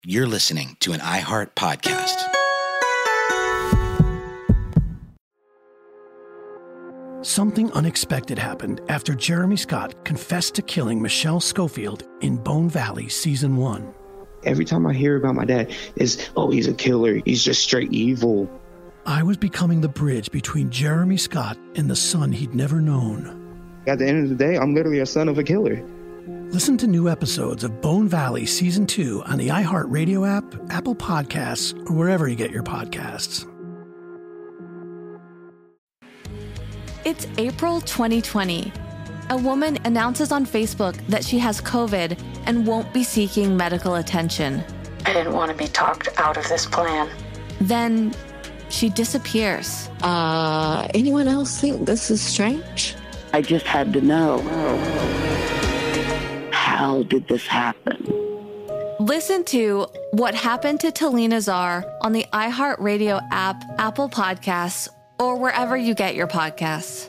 You're listening to an iHeart podcast. Something unexpected happened after Jeremy Scott confessed to killing Michelle Schofield in Bone Valley Season 1. Every time I hear about my dad, it's, oh, he's a killer. He's just straight evil. I was becoming the bridge between Jeremy Scott and the son he'd never known. At the end of the day, I'm literally a son of a killer. Listen to new episodes of Bone Valley Season 2 on the iHeartRadio app, Apple Podcasts, or wherever you get your podcasts. It's April 2020. A woman announces on Facebook that she has COVID and won't be seeking medical attention. I didn't want to be talked out of this plan. Then she disappears. Anyone else think this is strange? I just had to know. How did this happen? Listen to What Happened to Talina Czar on the iHeartRadio app, Apple Podcasts, or wherever you get your podcasts.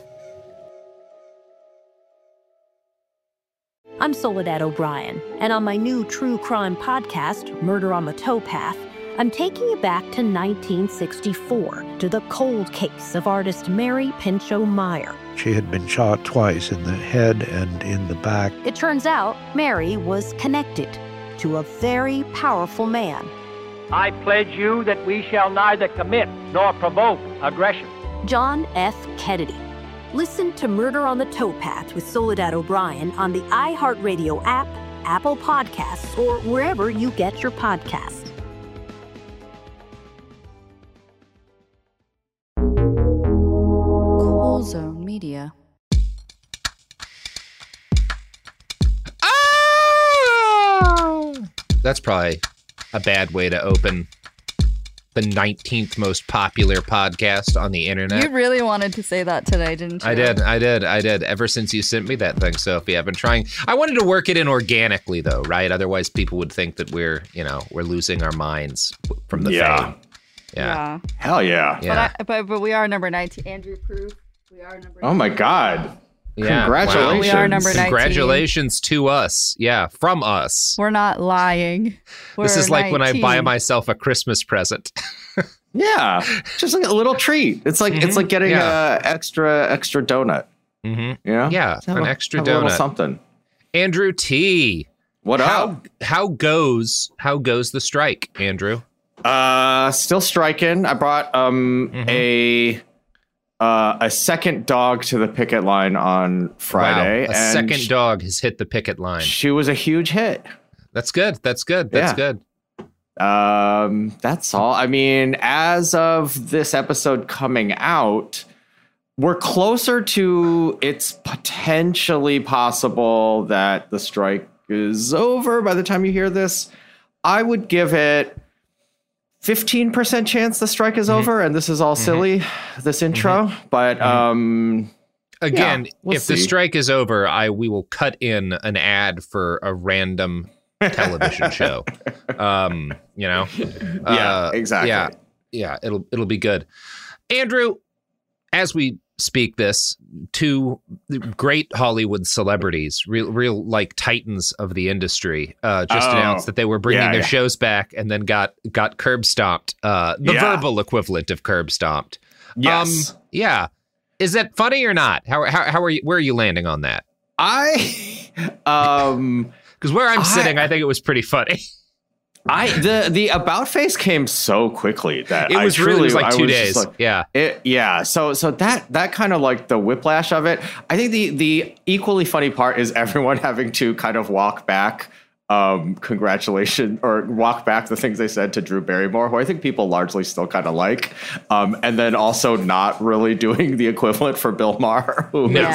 I'm Soledad O'Brien, and on my new true crime podcast, Murder on the Towpath, I'm taking you back to 1964, to the cold case of artist Mary Pinchot Meyer. She had been shot twice in the head and in the back. It turns out Mary was connected to a very powerful man. I pledge you that we shall neither commit nor provoke aggression. John F. Kennedy. Listen to Murder on the Towpath with Soledad O'Brien on the iHeartRadio app, Apple Podcasts, or wherever you get your podcasts. Cool Zone Media. Oh! That's probably a bad way to open the 19th most popular podcast on the internet. You really wanted to say that today, didn't you? I did. Ever since you sent me that thing, Sophie, I've been trying. I wanted to work it in organically, though, right? Otherwise, people would think that we're losing our minds from the fame. Yeah. Hell yeah. Yeah. But we are number 19. Andrew Proof. We are number 19. Oh my God. Yeah. Congratulations. Wow. We are number 19. Congratulations to us. Yeah. From us. We're not lying. This is like 19. when I buy myself a Christmas present. Yeah. Just like a little treat. It's like getting a extra donut. Mm-hmm. Yeah. Yeah. An extra donut. A little something. Andrew T. What up? How goes the strike, Andrew? Still striking. I brought a second dog to the picket line on Friday. Wow, a second dog has hit the picket line. She was a huge hit. That's good. That's good. That's all. I mean, as of this episode coming out, we're closer to it's potentially possible that the strike is over by the time you hear this. I would give it 15% chance the strike is over, and this is all silly, this intro. But again, we'll if see. the strike is over, we will cut in an ad for a random television show. Yeah, exactly. Yeah, it'll be good. Andrew, as we speak this, two great Hollywood celebrities, real like titans of the industry, just announced that they were bringing their shows back, and then got curb stomped. The verbal equivalent of curb stomped. Yes. Yeah. Is that funny or not? How are you? Where are you landing on that? Because where I'm sitting, I think it was pretty funny. The about face came so quickly that it was like 2 days. So that kind of like the whiplash of it. I think the equally funny part is everyone having to kind of walk back congratulations or walk back the things they said to Drew Barrymore, who I think people largely still kind of like, and then also not really doing the equivalent for Bill Maher.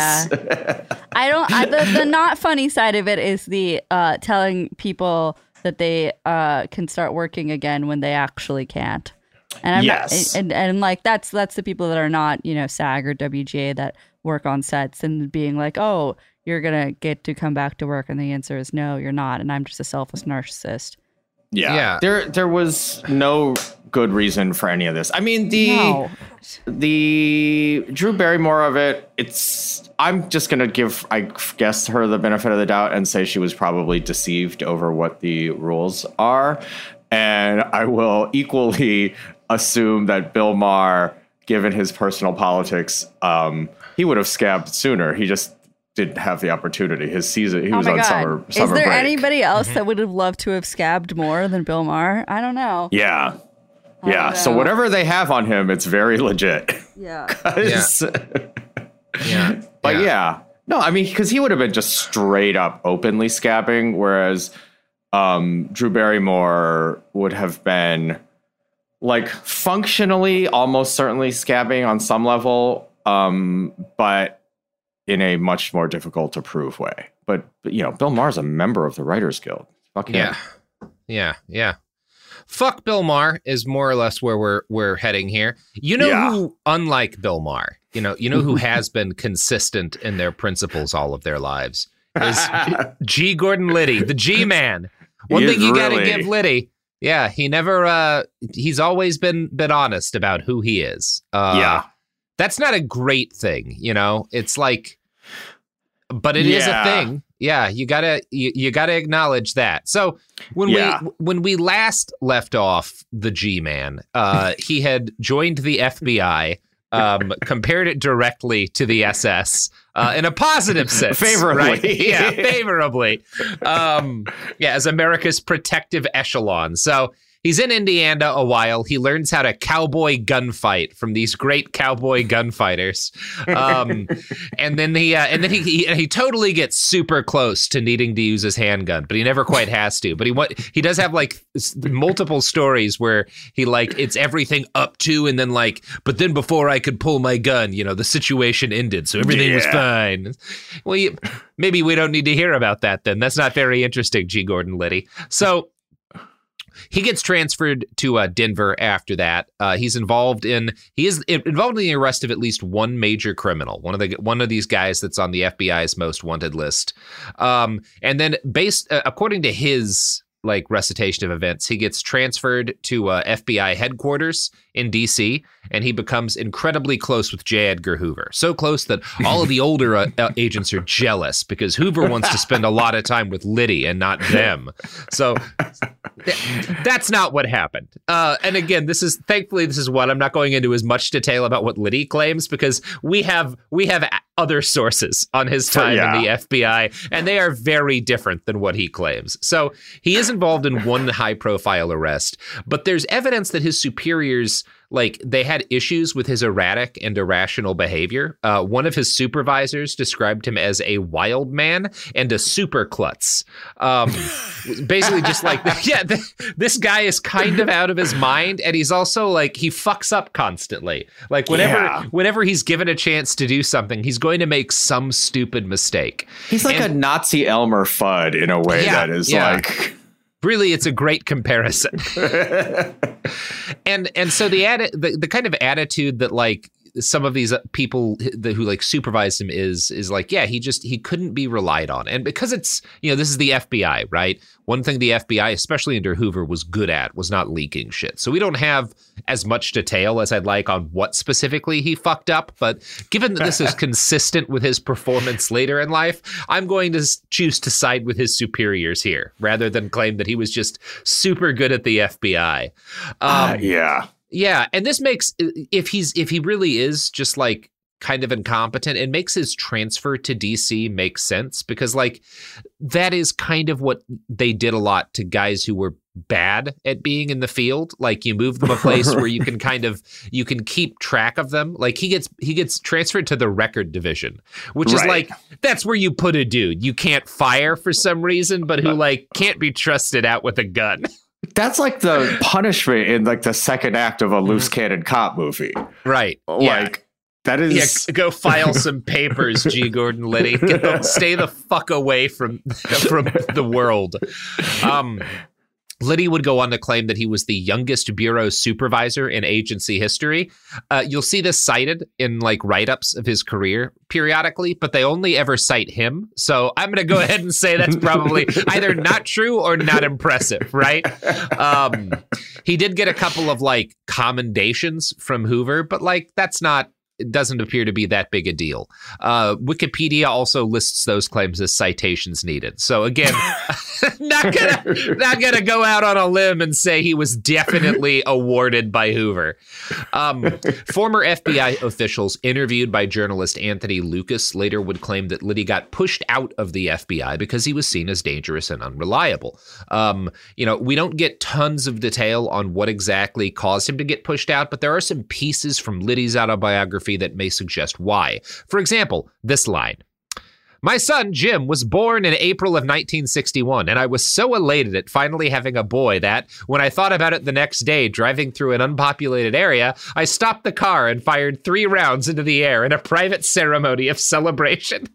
The not funny side of it is the telling people that they can start working again when they actually can't. And I'm not, and like that's the people that are not, SAG or WGA that work on sets and being like, oh, you're gonna get to come back to work, and the answer is no, you're not, and I'm just a selfish narcissist. Yeah. There was no good reason for any of this. I mean, the Drew Barrymore of it, I'm just going to give, I guess, her the benefit of the doubt and say she was probably deceived over what the rules are. And I will equally assume that Bill Maher, given his personal politics, he would have scabbed sooner. He just didn't have the opportunity. His season, he was on summer break. Is there anybody else that would have loved to have scabbed more than Bill Maher? I don't know. Yeah. Yeah. So whatever they have on him, it's very legit. Yeah. Yeah. But yeah. No, I mean, because he would have been just straight up openly scabbing, whereas Drew Barrymore would have been like functionally almost certainly scabbing on some level, but in a much more difficult to prove way. But you know, Bill Maher's a member of the Writers Guild. Fuck him. Yeah. Fuck Bill Maher is more or less where we're heading here. You know who, unlike Bill Maher, you know who has been consistent in their principles all of their lives is G. Gordon Liddy, the G-Man. One thing you got to give Liddy, he never, he's always been honest about who he is. That's not a great thing, you know. It's like, but it is a thing. Yeah, you gotta acknowledge that. So when we last left off the G-Man, he had joined the FBI, compared it directly to the SS in a positive sense, favorably, right? Yeah, favorably. As America's protective echelon. So he's in Indiana a while. He learns how to cowboy gunfight from these great cowboy gunfighters, and then he totally gets super close to needing to use his handgun, but he never quite has to. But he does have like multiple stories where he like it's everything up to, and then like, but then before I could pull my gun, you know, the situation ended, so everything was fine. Well, maybe we don't need to hear about that then. That's not very interesting, G. Gordon Liddy. So he gets transferred to Denver after that. He is involved in the arrest of at least one major criminal, one of these guys that's on the FBI's most wanted list. And then according to his like recitation of events, he gets transferred to FBI headquarters in DC, and he becomes incredibly close with J. Edgar Hoover. So close that all of the older agents are jealous because Hoover wants to spend a lot of time with Liddy and not them. So that's not what happened. And again, thankfully this is what I'm not going into as much detail about what Liddy claims, because we have other sources on his time in the FBI, and they are very different than what he claims. So he is involved in one high-profile arrest, but there's evidence that his superiors, like, they had issues with his erratic and irrational behavior. One of his supervisors described him as a wild man and a super klutz. Basically just like, this guy is kind of out of his mind, and he's also like, he fucks up constantly. Like whenever he's given a chance to do something, he's going to make some stupid mistake. He's like a Nazi Elmer Fudd in a way that is like... Really, it's a great comparison. and so the kind of attitude that like some of these people who like supervised him is like, he couldn't be relied on. And because it's, you know, this is the FBI, right? One thing the FBI, especially under Hoover, was good at was not leaking shit. So we don't have as much detail as I'd like on what specifically he fucked up. But given that this is consistent with his performance later in life, I'm going to choose to side with his superiors here rather than claim that he was just super good at the FBI. Yeah, and this makes, if he really is just like kind of incompetent, it makes his transfer to DC make sense, because like that is kind of what they did a lot to guys who were bad at being in the field. Like you move them a place where you can keep track of them. Like he gets transferred to the record division, which is like, that's where you put a dude you can't fire for some reason, but who like can't be trusted out with a gun. That's like the punishment in like the second act of a loose cannon cop movie. Right. Like that is... Yeah, go file some papers, G. Gordon Liddy. Stay the fuck away from the world. Liddy would go on to claim that he was the youngest bureau supervisor in agency history. You'll see this cited in like write-ups of his career periodically, but they only ever cite him. So I'm going to go ahead and say that's probably either not true or not impressive, right? He did get a couple of like commendations from Hoover, but like that's not it doesn't appear to be that big a deal. Wikipedia also lists those claims as citations needed. So again, not gonna go out on a limb and say he was definitely awarded by Hoover. Former FBI officials interviewed by journalist Anthony Lucas later would claim that Liddy got pushed out of the FBI because he was seen as dangerous and unreliable. We don't get tons of detail on what exactly caused him to get pushed out, but there are some pieces from Liddy's autobiography that may suggest why. For example, this line. My son, Jim, was born in April of 1961, and I was so elated at finally having a boy that, when I thought about it the next day driving through an unpopulated area, I stopped the car and fired 3 rounds into the air in a private ceremony of celebration.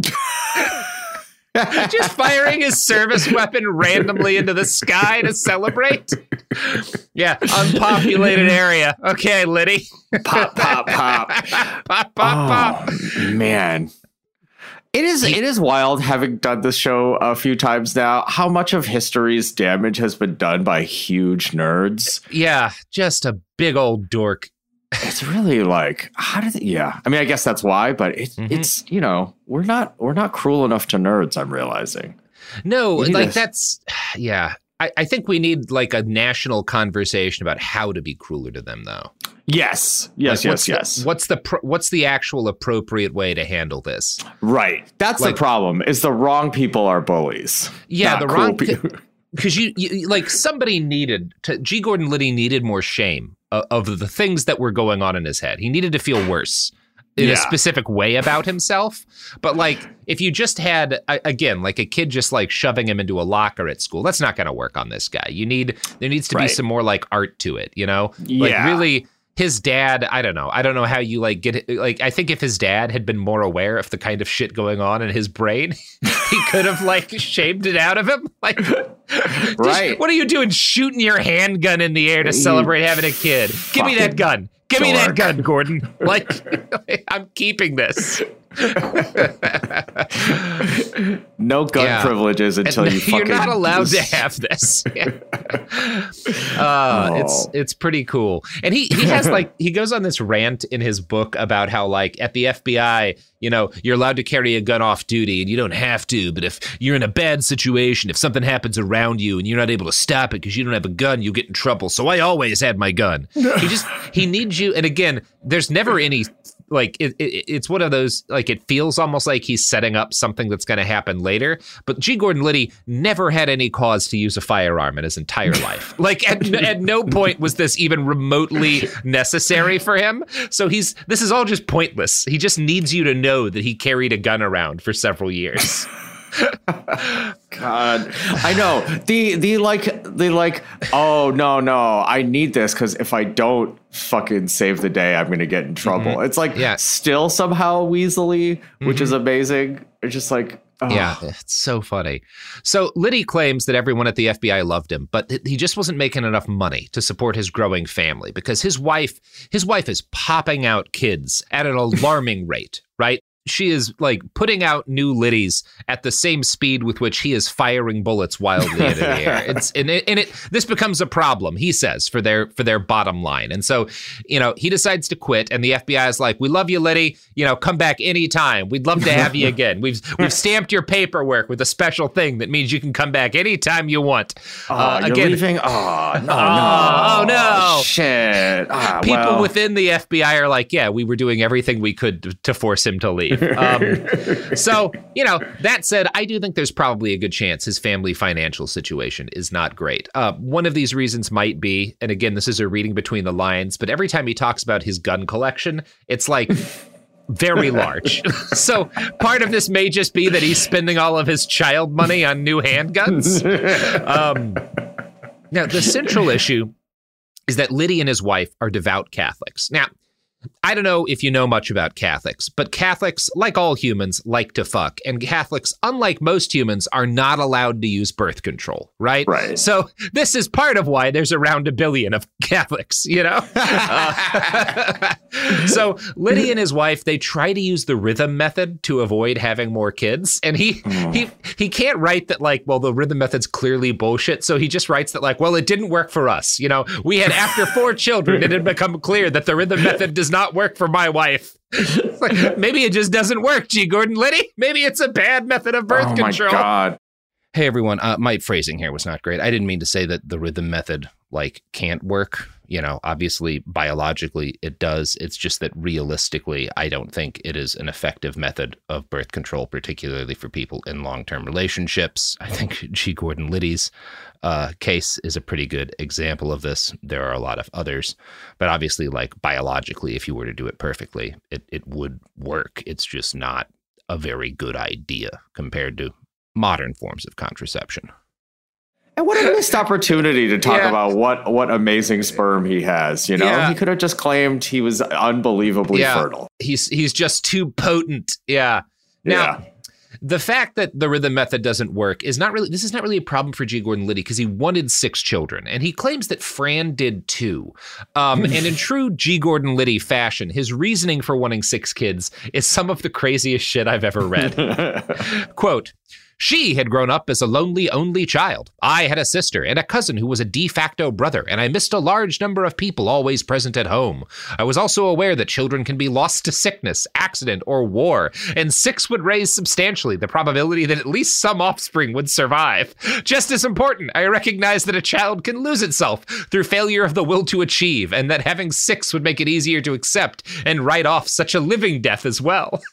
Just firing his service weapon randomly into the sky to celebrate? Yeah, unpopulated area. Okay, Liddy. Pop, pop, pop. Pop, pop, pop. Man. It is wild, having done this show a few times now, how much of history's damage has been done by huge nerds. Yeah, just a big old dork. It's really like, how did yeah. I mean, I guess that's why, but it's, we're not cruel enough to nerds, I'm realizing. No, like that's, yeah. I think we need like a national conversation about how to be crueler to them, though. Yes. What's the actual appropriate way to handle this? Right. That's the problem. Is the wrong people are bullies. Yeah, the wrong people. Because you like somebody G. Gordon Liddy needed more shame of the things that were going on in his head. He needed to feel worse in a specific way about himself. But like, if you just had, again, like a kid just like shoving him into a locker at school, that's not going to work on this guy. There needs to be some more like art to it, Like really, his dad, I don't know how you like get it. Like, I think if his dad had been more aware of the kind of shit going on in his brain, he could have like shamed it out of him. Like, right. What are you doing shooting your handgun in the air to celebrate having a kid? Give me that gun. Give me that gun, Gordon. Like, I'm keeping this. No gun privileges until you fucking... You're not allowed to have this. It's pretty cool. And he has like, he goes on this rant in his book about how like at the FBI, you're allowed to carry a gun off duty and you don't have to. But if you're in a bad situation, if something happens around you and you're not able to stop it because you don't have a gun, you get in trouble. So I always had my gun. He needs you. And again, there's never any... Like it's one of those, like it feels almost like he's setting up something that's going to happen later. But G. Gordon Liddy never had any cause to use a firearm in his entire life. Like at no point was this even remotely necessary for him. So this is all just pointless. He just needs you to know that he carried a gun around for several years. God, I know the like, oh no, I need this because if I don't fucking save the day, I'm gonna get in trouble. Mm-hmm. It's like still somehow weaselly, which is amazing. It's just like, oh. Yeah, it's so funny. So Liddy claims that everyone at the FBI loved him, but he just wasn't making enough money to support his growing family because his wife is popping out kids at an alarming rate, right? She is like putting out new Liddies at the same speed with which he is firing bullets wildly into the air. This becomes a problem, he says, for their bottom line. And so, he decides to quit, and the FBI is like, "We love you, Liddy. Come back anytime. We'd love to have you again. We've stamped your paperwork with a special thing that means you can come back anytime you want." You're leaving? Oh no! Oh no! Shit! People within the FBI are like, "Yeah, we were doing everything we could to force him to leave." So, that said, I do think there's probably a good chance his family financial situation is not great. One of these reasons might be, and again, this is a reading between the lines, but every time he talks about his gun collection, it's like very large. So part of this may just be that he's spending all of his child money on new handguns. Now, the central issue is that Liddy and his wife are devout Catholics. Now, I don't know if you know much about Catholics, but Catholics, like all humans, like to fuck. And Catholics, unlike most humans, are not allowed to use birth control, right? Right. So this is part of why there's around 1 billion of Catholics, So Liddy and his wife, they try to use the rhythm method to avoid having more kids. And he can't write that like, well, the rhythm method's clearly bullshit. So he just writes that like, well, it didn't work for us. We had after 4 children, it had become clear that the rhythm method does not work for my wife. Like, maybe it just doesn't work, G. Gordon Liddy. Maybe it's a bad method of birth control. Oh my God. Hey, everyone. My phrasing here was not great. I didn't mean to say that the rhythm method, like, can't work. You know, obviously, biologically, it does. It's just that realistically, I don't think it is an effective method of birth control, particularly for people in long-term relationships. I think G. Gordon Liddy's case is a pretty good example of this. There are a lot of others. But obviously, like, biologically, if you were to do it perfectly, it would work. It's just not a very good idea compared to modern forms of contraception. And what a missed opportunity to talk about what amazing sperm he has. You know, he could have just claimed he was unbelievably fertile. He's just too potent. Yeah. Now, the fact that the rhythm method doesn't work is not really a problem for G. Gordon Liddy because he wanted 6 children, and he claims that Fran did too. And in true G. Gordon Liddy fashion, his reasoning for wanting 6 kids is some of the craziest shit I've ever read. Quote, "She had grown up as a lonely only child. I had a sister and a cousin who was a de facto brother, and I missed a large number of people always present at home. I was also aware that children can be lost to sickness, accident, or war, and 6 would raise substantially the probability that at least some offspring would survive. Just as important, I recognized that a child can lose itself through failure of the will to achieve, and that having 6 would make it easier to accept and write off such a living death as well."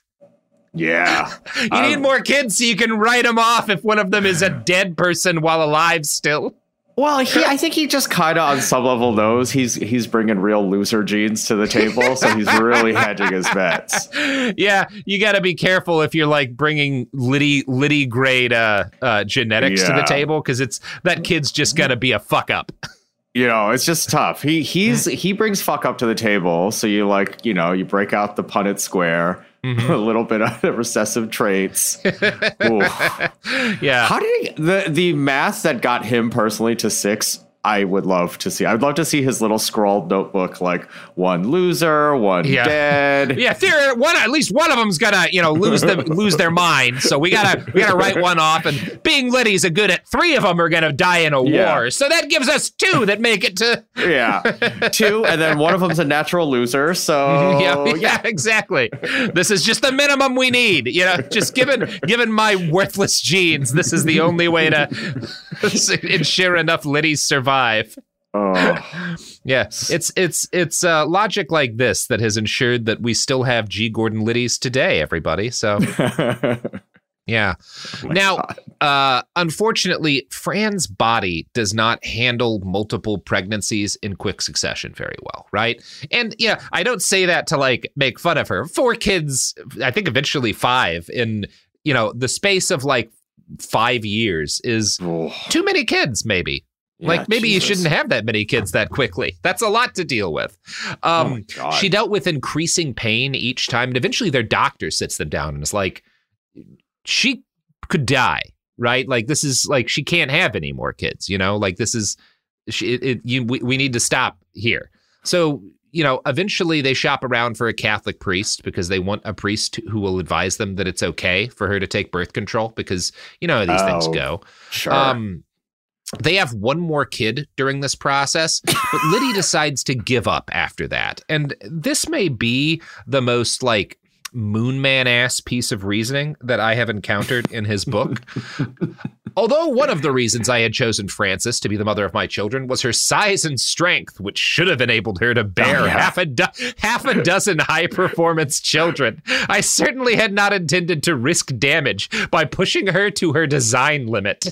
Yeah. You need more kids so you can write them off if one of them is a dead person while alive still. Well, I think he just kind of on some level knows he's bringing real loser genes to the table, so he's really hedging his bets. Yeah, you got to be careful if you're like bringing Liddy grade genetics to the table, because that kid's just got to be a fuck up. You know, it's just tough. He brings fuck up to the table, so you you break out the Punnett square. Mm-hmm. A little bit of the recessive traits. Yeah. How did the math that got him personally to 6? I would love to see. I would love to see his little scrawled notebook, like 1 loser, 1 dead. Yeah, at least one of them's gotta, lose their mind. So we gotta write one off. And being Liddy's a good at 3 of them are gonna die in a war. So that gives us 2 that make it to 2, and then one of them's a natural loser. So yeah, exactly. This is just the minimum we need. Just given my worthless genes, this is the only way to ensure enough Liddy's survive. Yeah, it's logic like this that has ensured that we still have G. Gordon Liddy's today, everybody. So yeah. Unfortunately, Fran's body does not handle multiple pregnancies in quick succession very well, right? And I don't say that to like make fun of her. 4 kids, I think eventually 5 in the space of like 5 years is too many kids, maybe. Maybe you shouldn't have that many kids that quickly. That's a lot to deal with. She dealt with increasing pain each time. And eventually their doctor sits them down and is like, she could die, right? Like, this is like, she can't have any more kids, like this is, we need to stop here. So, eventually they shop around for a Catholic priest because they want a priest who will advise them that it's okay for her to take birth control because, how these things go. Sure. They have 1 more kid during this process, but Liddy decides to give up after that. And this may be the most like Moon Man-ass piece of reasoning that I have encountered in his book. Although one of the reasons I had chosen Frances to be the mother of my children was her size and strength, which should have enabled her to bear half a dozen high-performance children. I certainly had not intended to risk damage by pushing her to her design limit.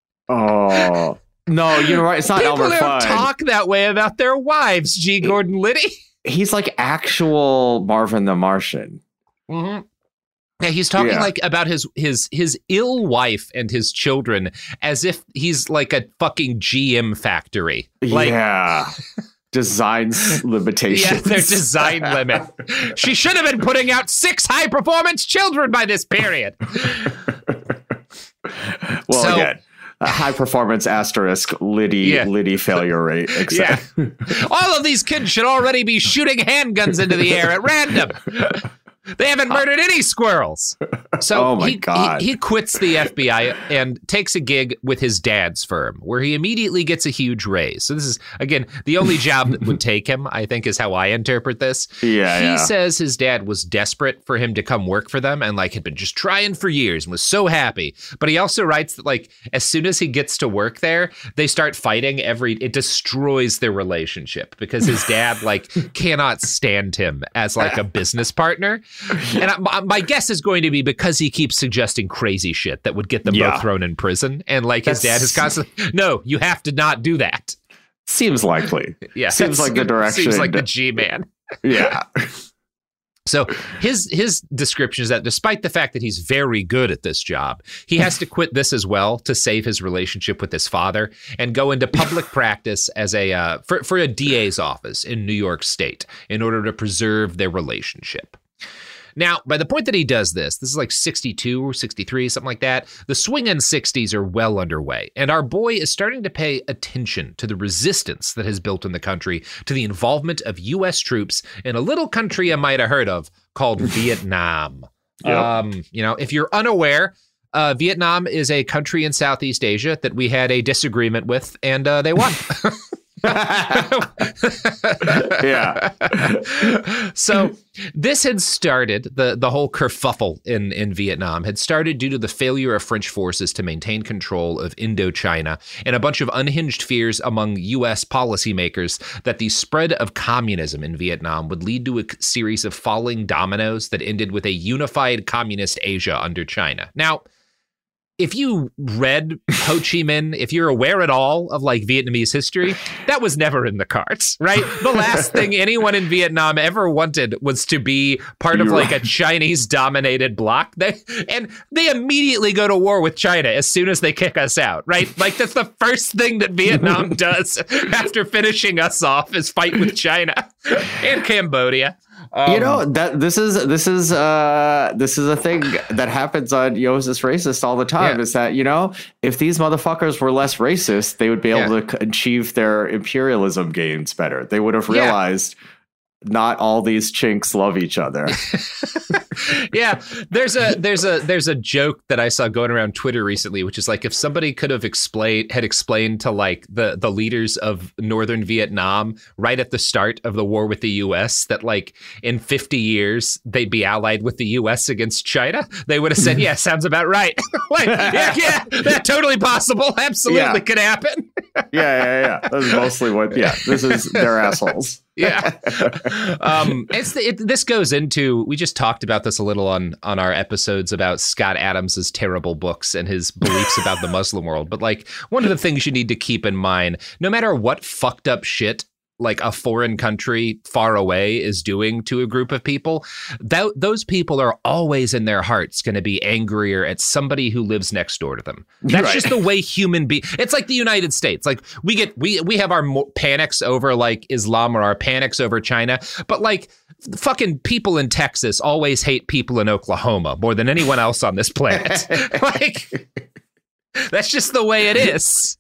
Oh, no, you're right. It's not People Elmer don't Fudd. talk that way about their wives, G. Gordon Liddy. He's like actual Marvin the Martian. Mm-hmm. Yeah, he's talking like about his ill wife and his children as if he's like a fucking GM factory. Like, design limitations. Yeah, their design limit. She should have been putting out 6 high-performance children by this period. Well, again, high performance asterisk Liddy failure rate. All of these kids should already be shooting handguns into the air at random. They haven't murdered any squirrels. So he quits the FBI and takes a gig with his dad's firm, where he immediately gets a huge raise. So this is, again, the only job that would take him, I think, is how I interpret this. He says his dad was desperate for him to come work for them and like had been just trying for years and was so happy. But he also writes that like as soon as he gets to work there, they start fighting it destroys their relationship because his dad like cannot stand him as like a business partner. And my guess is going to be because he keeps suggesting crazy shit that would get them both thrown in prison. And like his dad is constantly, no, you have to not do that. Seems likely. Yeah. Seems like the direction. Seems like the G-man. Yeah. So his description is that despite the fact that he's very good at this job, he has to quit this as well to save his relationship with his father and go into public practice as for a DA's office in New York State in order to preserve their relationship. Now, by the point that he does this is like 62 or 63, something like that. The swingin' 60s are well underway, and our boy is starting to pay attention to the resistance that has built in the country to the involvement of U.S. troops in a little country I might have heard of called Vietnam. Yep. If you're unaware, Vietnam is a country in Southeast Asia that we had a disagreement with, and they won. Yeah. So this had started, the whole kerfuffle in Vietnam had started due to the failure of French forces to maintain control of Indochina and a bunch of unhinged fears among U.S. policymakers that the spread of communism in Vietnam would lead to a series of falling dominoes that ended with a unified communist Asia under China. Now, if you read Ho Chi Minh, if you're aware at all of like Vietnamese history, that was never in the cards, right? The last thing anyone in Vietnam ever wanted was to be part of like a Chinese dominated bloc. They immediately go to war with China as soon as they kick us out, right? Like that's the first thing that Vietnam does after finishing us off is fight with China and Cambodia. This is a thing that happens on Yo's is Racist all the time. Is that if these motherfuckers were less racist, they would be able to achieve their imperialism gains better. They would have realized not all these chinks love each other. Yeah, there's a joke that I saw going around Twitter recently, which is like if somebody could have explained to like the leaders of northern Vietnam right at the start of the war with the U.S. that like in 50 years they'd be allied with the U.S. against China, they would have said, "Yeah, sounds about right." Like, yeah, that's totally possible. Absolutely could happen. Yeah. That's mostly what. Yeah, they're assholes. Yeah. This goes into, we just talked about this a little on our episodes about Scott Adams's terrible books and his beliefs about the Muslim world. But like one of the things you need to keep in mind, no matter what fucked up shit like a foreign country far away is doing to a group of people, those people are always in their hearts going to be angrier at somebody who lives next door to them. That's just the way human beings. It's like the United States. Like we have our panics over like Islam or our panics over China, but like fucking people in Texas always hate people in Oklahoma more than anyone else on this planet. Like that's just the way it is.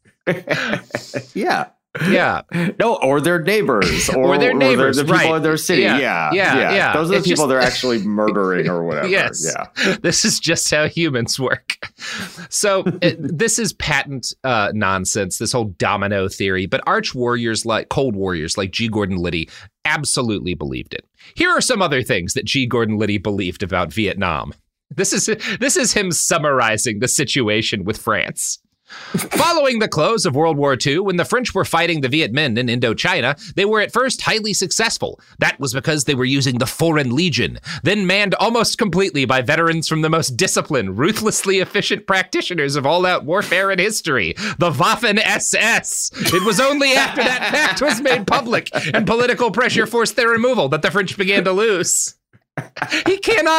Yeah. Yeah. No, or their neighbors. Or their neighbors. The people in their city. Yeah. Those are the people they're actually murdering or whatever. Yes. Yeah. This is just how humans work. So this is patent nonsense, this whole domino theory. But arch warriors Cold Warriors like G. Gordon Liddy absolutely believed it. Here are some other things that G. Gordon Liddy believed about Vietnam. This is him summarizing the situation with France. Following the close of World War II, when the French were fighting the Viet Minh in Indochina, they were at first highly successful. That was because they were using the Foreign Legion, then manned almost completely by veterans from the most disciplined, ruthlessly efficient practitioners of all-out warfare in history, the Waffen-SS. It was only after that fact was made public and political pressure forced their removal that the French began to lose. He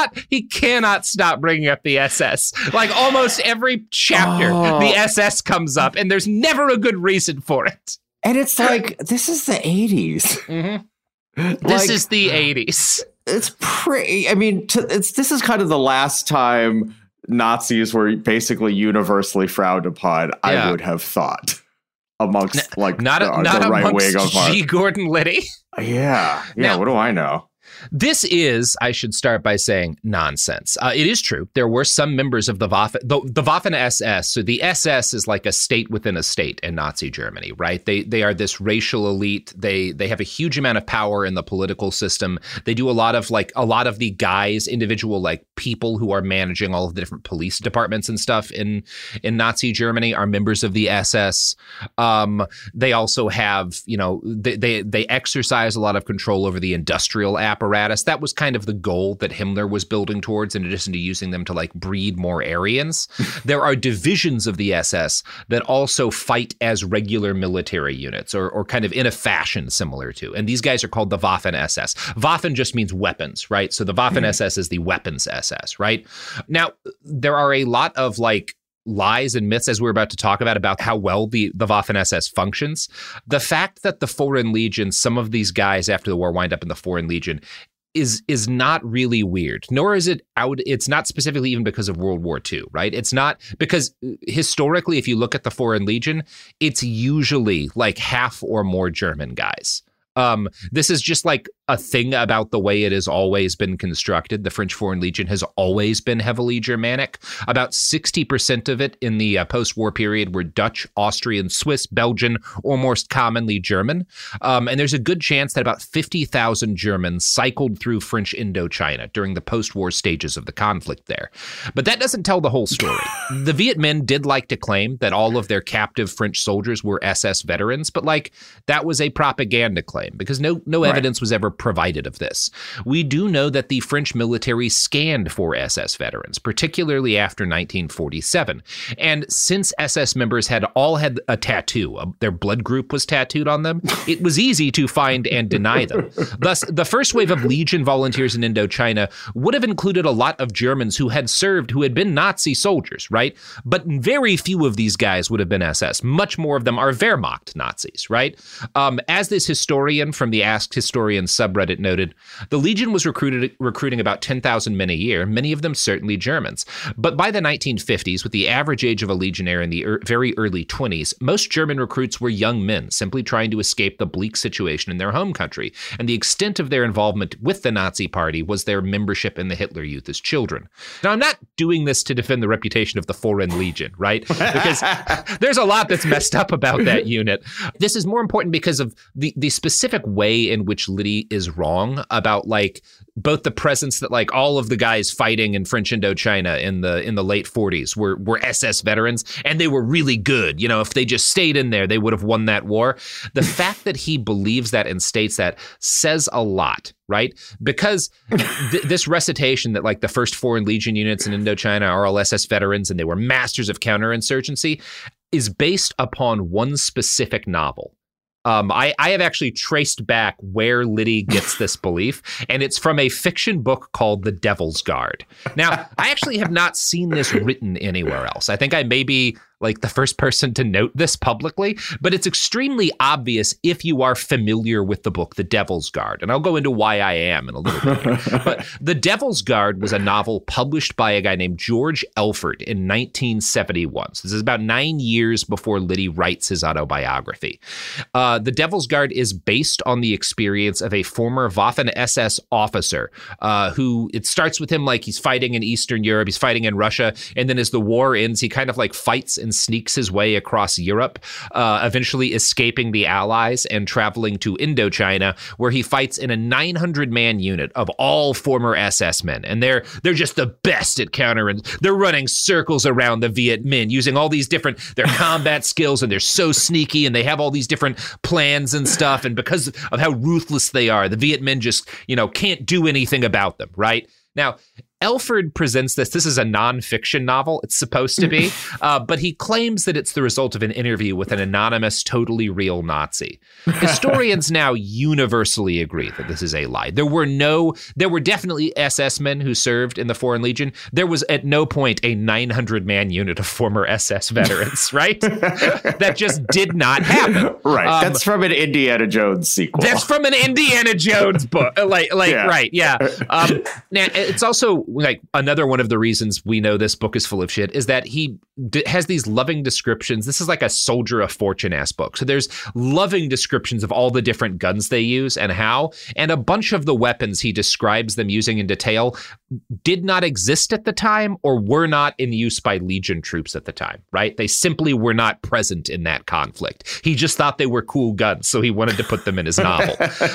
cannot stop bringing up the SS. Like almost every chapter, the SS comes up, and there's never a good reason for it. And it's like, this is the 80s. Mm-hmm. This is the 80s. It's pretty. I mean, this is kind of the last time Nazis were basically universally frowned upon. I would have thought amongst like not the right wing of G. Gordon Liddy. Yeah. Now, what do I know? This is, I should start by saying, nonsense. It is true. There were some members of the Waffen-SS. So the SS is like a state within a state in Nazi Germany, right? They are this racial elite. They have a huge amount of power in the political system. They do a lot of the guys, individual like people who are managing all of the different police departments and stuff in Nazi Germany are members of the SS. They also have, they exercise a lot of control over the industrial apparatus. That was kind of the goal that Himmler was building towards, in addition to using them to like breed more Aryans. There are divisions of the SS that also fight as regular military units or kind of in a fashion similar to. And these guys are called the Waffen-SS. Waffen just means weapons, right? So the Waffen-SS is the weapons SS, right? Now, there are a lot of like lies and myths, as we're about to talk about how well the Waffen-SS functions. The fact that the Foreign Legion, some of these guys after the war wind up in the Foreign Legion, is not really weird, nor is it out. It's not specifically even because of World War II, right? It's not because historically, if you look at the Foreign Legion, it's usually like half or more German guys. This is just like a thing about the way it has always been constructed. The French Foreign Legion has always been heavily Germanic. About 60% of it in the post-war period were Dutch, Austrian, Swiss, Belgian, or most commonly German. And there's a good chance that about 50,000 Germans cycled through French Indochina during the post-war stages of the conflict there. But that doesn't tell the whole story. The Viet Minh did like to claim that all of their captive French soldiers were SS veterans, but like that was a propaganda claim because no evidence was ever provided of this. We do know that the French military scanned for SS veterans, particularly after 1947. And since SS members had a tattoo, their blood group was tattooed on them, it was easy to find and deny them. Thus, the first wave of Legion volunteers in Indochina would have included a lot of Germans who had been Nazi soldiers, right? But very few of these guys would have been SS. Much more of them are Wehrmacht Nazis, right? As this historian from the Ask Historians subreddit noted, the Legion was recruiting about 10,000 men a year, many of them certainly Germans. But by the 1950s, with the average age of a legionnaire in the very early 20s, most German recruits were young men simply trying to escape the bleak situation in their home country. And the extent of their involvement with the Nazi Party was their membership in the Hitler Youth as children. Now, I'm not doing this to defend the reputation of the Foreign Legion, right? Because there's a lot that's messed up about that unit. This is more important because of the specific way in which Liddy is wrong about like both the presence that like all of the guys fighting in French Indochina in the late 40s were SS veterans, and they were really good. If they just stayed in there, they would have won that war. The fact that he believes that and states that says a lot, right? Because this recitation that like the first Foreign Legion units in Indochina are all SS veterans and they were masters of counterinsurgency is based upon one specific novel. I have actually traced back where Liddy gets this belief, and it's from a fiction book called The Devil's Guard. Now, I actually have not seen this written anywhere else. I think I may be like the first person to note this publicly, but it's extremely obvious if you are familiar with the book, The Devil's Guard. And I'll go into why I am in a little bit. But The Devil's Guard was a novel published by a guy named George Elford in 1971. So this is about 9 years before Liddy writes his autobiography. The Devil's Guard is based on the experience of a former Waffen-SS officer who, it starts with him like he's fighting in Eastern Europe, he's fighting in Russia, and then as the war ends, he kind of like fights and sneaks his way across Europe, eventually escaping the Allies and traveling to Indochina, where he fights in a 900-man unit of all former SS men. And they're just the best at counter, and they're running circles around the Viet Minh using all these different their combat skills, and they're so sneaky, and they have all these different plans and stuff. And because of how ruthless they are, the Viet Minh just, can't do anything about them, right? Now, Elford presents this is a nonfiction novel, it's supposed to be, but he claims that it's the result of an interview with an anonymous, totally real Nazi. Historians now universally agree that this is a lie. There were definitely SS men who served in the Foreign Legion. There was at no point a 900-man unit of former SS veterans, right? That just did not happen. Right, that's from an Indiana Jones sequel. That's from an Indiana Jones book, right, yeah. Now, it's also like another one of the reasons we know this book is full of shit is that he has these loving descriptions. This is like a soldier of fortune ass book. So there's loving descriptions of all the different guns they use and how, and a bunch of the weapons he describes them using in detail did not exist at the time or were not in use by Legion troops at the time, right? They simply were not present in that conflict. He just thought they were cool guns, so he wanted to put them in his novel.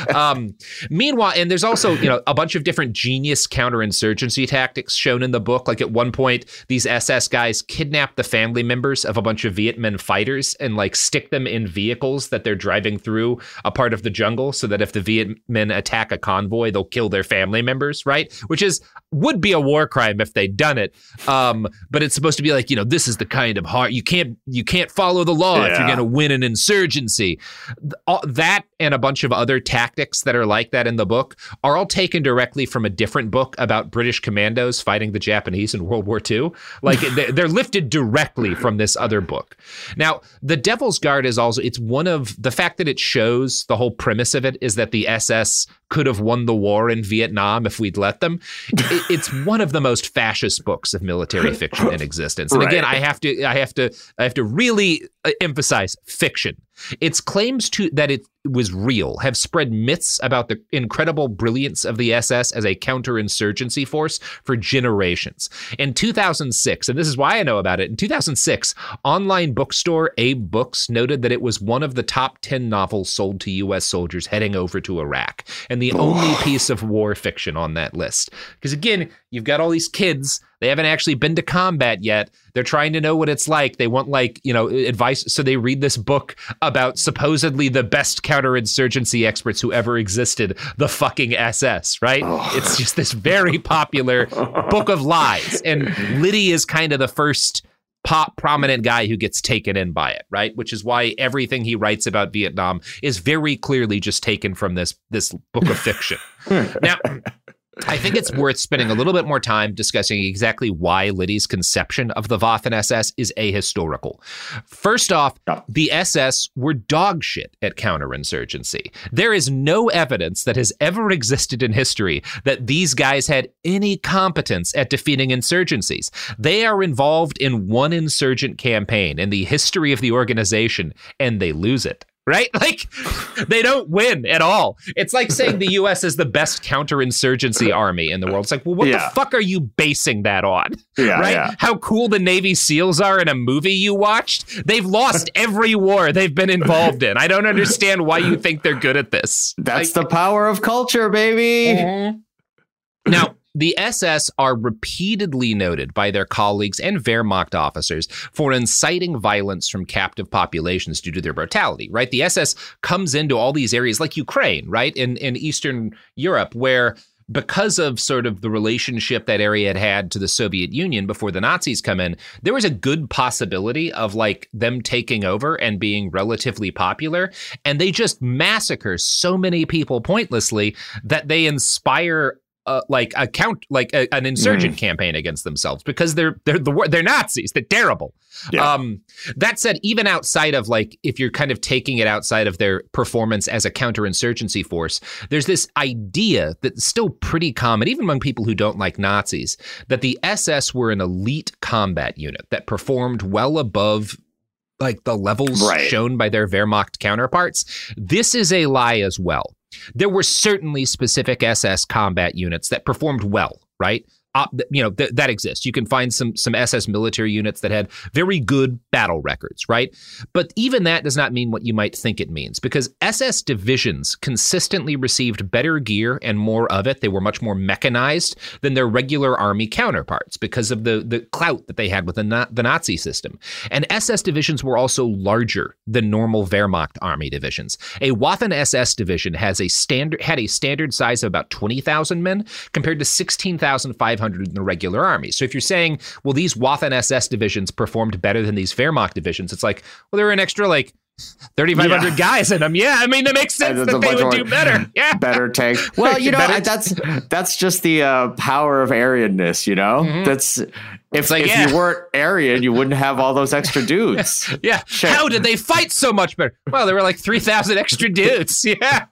Meanwhile, and there's also, you know, a bunch of different genius counterinsurgency tactics shown in the book. Like at one point, these SS guys kidnap the family members of a bunch of Viet Minh fighters and like stick them in vehicles that they're driving through a part of the jungle so that if the Viet Minh attack a convoy, they'll kill their family members, right? Which would be a war crime if they'd done it. But it's supposed to be like, you know, this is the kind of hard, you can't follow the law if you're going to win an insurgency. That and a bunch of other tactics that are like that in the book are all taken directly from a different book about British commandos fighting the Japanese in World War II. Like they're lifted directly from this other book. Now, The Devil's Guard is also, it's one of the fact that it shows the whole premise of it is that the SS could have won the war in Vietnam if we'd let them. It's one of the most fascist books of military fiction in existence. And again, I have to really emphasize fiction. Its claims that it was real have spread myths about the incredible brilliance of the SS as a counterinsurgency force for generations. In 2006, and this is why I know about it, in 2006, online bookstore Abe Books noted that it was one of the top 10 novels sold to U.S. soldiers heading over to Iraq, and the only piece of war fiction on that list. Because again, you've got all these kids, they haven't actually been to combat yet. They're trying to know what it's like. They want advice. So they read this book about supposedly the best counterinsurgency experts who ever existed, the fucking SS, right? It's just this very popular book of lies. And Liddy is kind of the first prominent guy who gets taken in by it, right? Which is why everything he writes about Vietnam is very clearly just taken from this book of fiction. Now, I think it's worth spending a little bit more time discussing exactly why Liddy's conception of the Waffen-SS is ahistorical. First off, the SS were dog shit at counterinsurgency. There is no evidence that has ever existed in history that these guys had any competence at defeating insurgencies. They are involved in one insurgent campaign in the history of the organization, and they lose it. Right? Like, they don't win at all. It's like saying the U.S. is the best counterinsurgency army in the world. It's like, well, what the fuck are you basing that on? Right? How cool the Navy SEALs are in a movie you watched? They've lost every war they've been involved in. I don't understand why you think they're good at this. That's the power of culture, baby. Now, the SS are repeatedly noted by their colleagues and Wehrmacht officers for inciting violence from captive populations due to their brutality, right? The SS comes into all these areas like Ukraine, right? In Eastern Europe, where because of sort of the relationship that area had to the Soviet Union before the Nazis come in, there was a good possibility of like them taking over and being relatively popular. And they just massacre so many people pointlessly that they inspire an insurgent campaign against themselves because they're Nazis. They're terrible. Yeah. That said, even outside of like, if you're kind of taking it outside of their performance as a counterinsurgency force, there's this idea that's still pretty common, even among people who don't like Nazis, that the SS were an elite combat unit that performed well above like the levels shown by their Wehrmacht counterparts. This is a lie as well. There were certainly specific SS combat units that performed well, right? That exists. You can find some SS military units that had very good battle records, right? But even that does not mean what you might think it means, because SS divisions consistently received better gear and more of it. They were much more mechanized than their regular army counterparts because of the clout that they had with the Nazi system. And SS divisions were also larger than normal Wehrmacht army divisions. A Waffen-SS division had a standard size of about 20,000 men compared to 16,500 in the regular army. So if you're saying, well, these Waffen-SS divisions performed better than these Wehrmacht divisions, it's like, well, there were an extra like 3,500 guys in them. Yeah, I mean, that makes sense that they would do better. Yeah, better tanks. Well, that's just the power of Aryanness. You know, If you weren't Aryan, you wouldn't have all those extra dudes. Yeah. How did they fight so much better? Well, there were like 3,000 extra dudes. Yeah.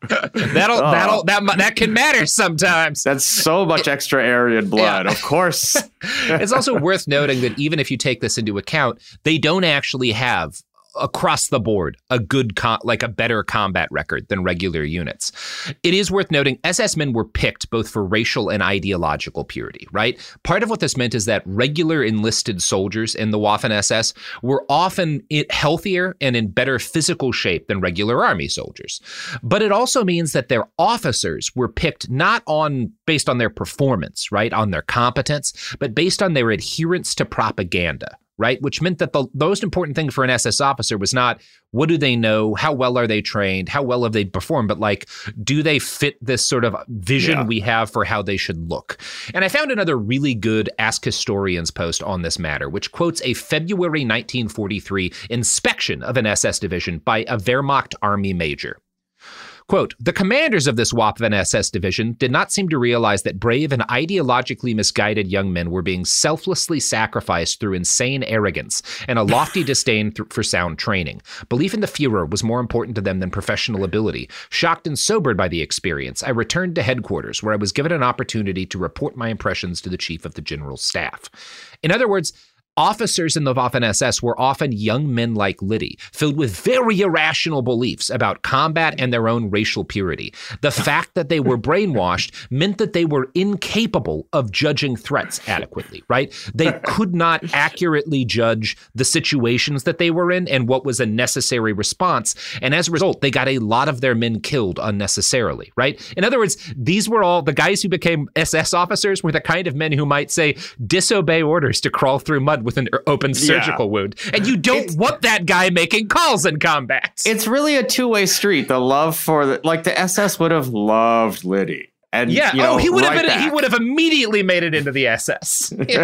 That can matter sometimes. That's so much extra Aryan blood. Yeah. Of course. It's also worth noting that even if you take this into account, they don't actually have across the board a better combat record than regular units. It is worth noting SS men were picked both for racial and ideological purity, right? Part of what this meant is that regular enlisted soldiers in the Waffen-SS were often healthier and in better physical shape than regular army soldiers. But it also means that their officers were picked not based on their performance, right, on their competence, but based on their adherence to propaganda. Right, which meant that the most important thing for an SS officer was not what do they know, how well are they trained, how well have they performed, but like, do they fit this sort of vision we have for how they should look? And I found another really good Ask Historians post on this matter, which quotes a February 1943 inspection of an SS division by a Wehrmacht army major. Quote, the commanders of this Waffen-SS division did not seem to realize that brave and ideologically misguided young men were being selflessly sacrificed through insane arrogance and a lofty disdain for sound training. Belief in the Führer was more important to them than professional ability. Shocked and sobered by the experience, I returned to headquarters, where I was given an opportunity to report my impressions to the chief of the general staff. In other words, officers in the Waffen-SS were often young men like Liddy, filled with very irrational beliefs about combat and their own racial purity. The fact that they were brainwashed meant that they were incapable of judging threats adequately, right? They could not accurately judge the situations that they were in and what was a necessary response. And as a result, they got a lot of their men killed unnecessarily, right? In other words, these were all the guys who became SS officers were the kind of men who might say, disobey orders to crawl through mud with an open surgical wound. And you don't want that guy making calls in combat. It's really a two-way street. The love for the SS would have loved Liddy. And he would have immediately made it into the SS. Like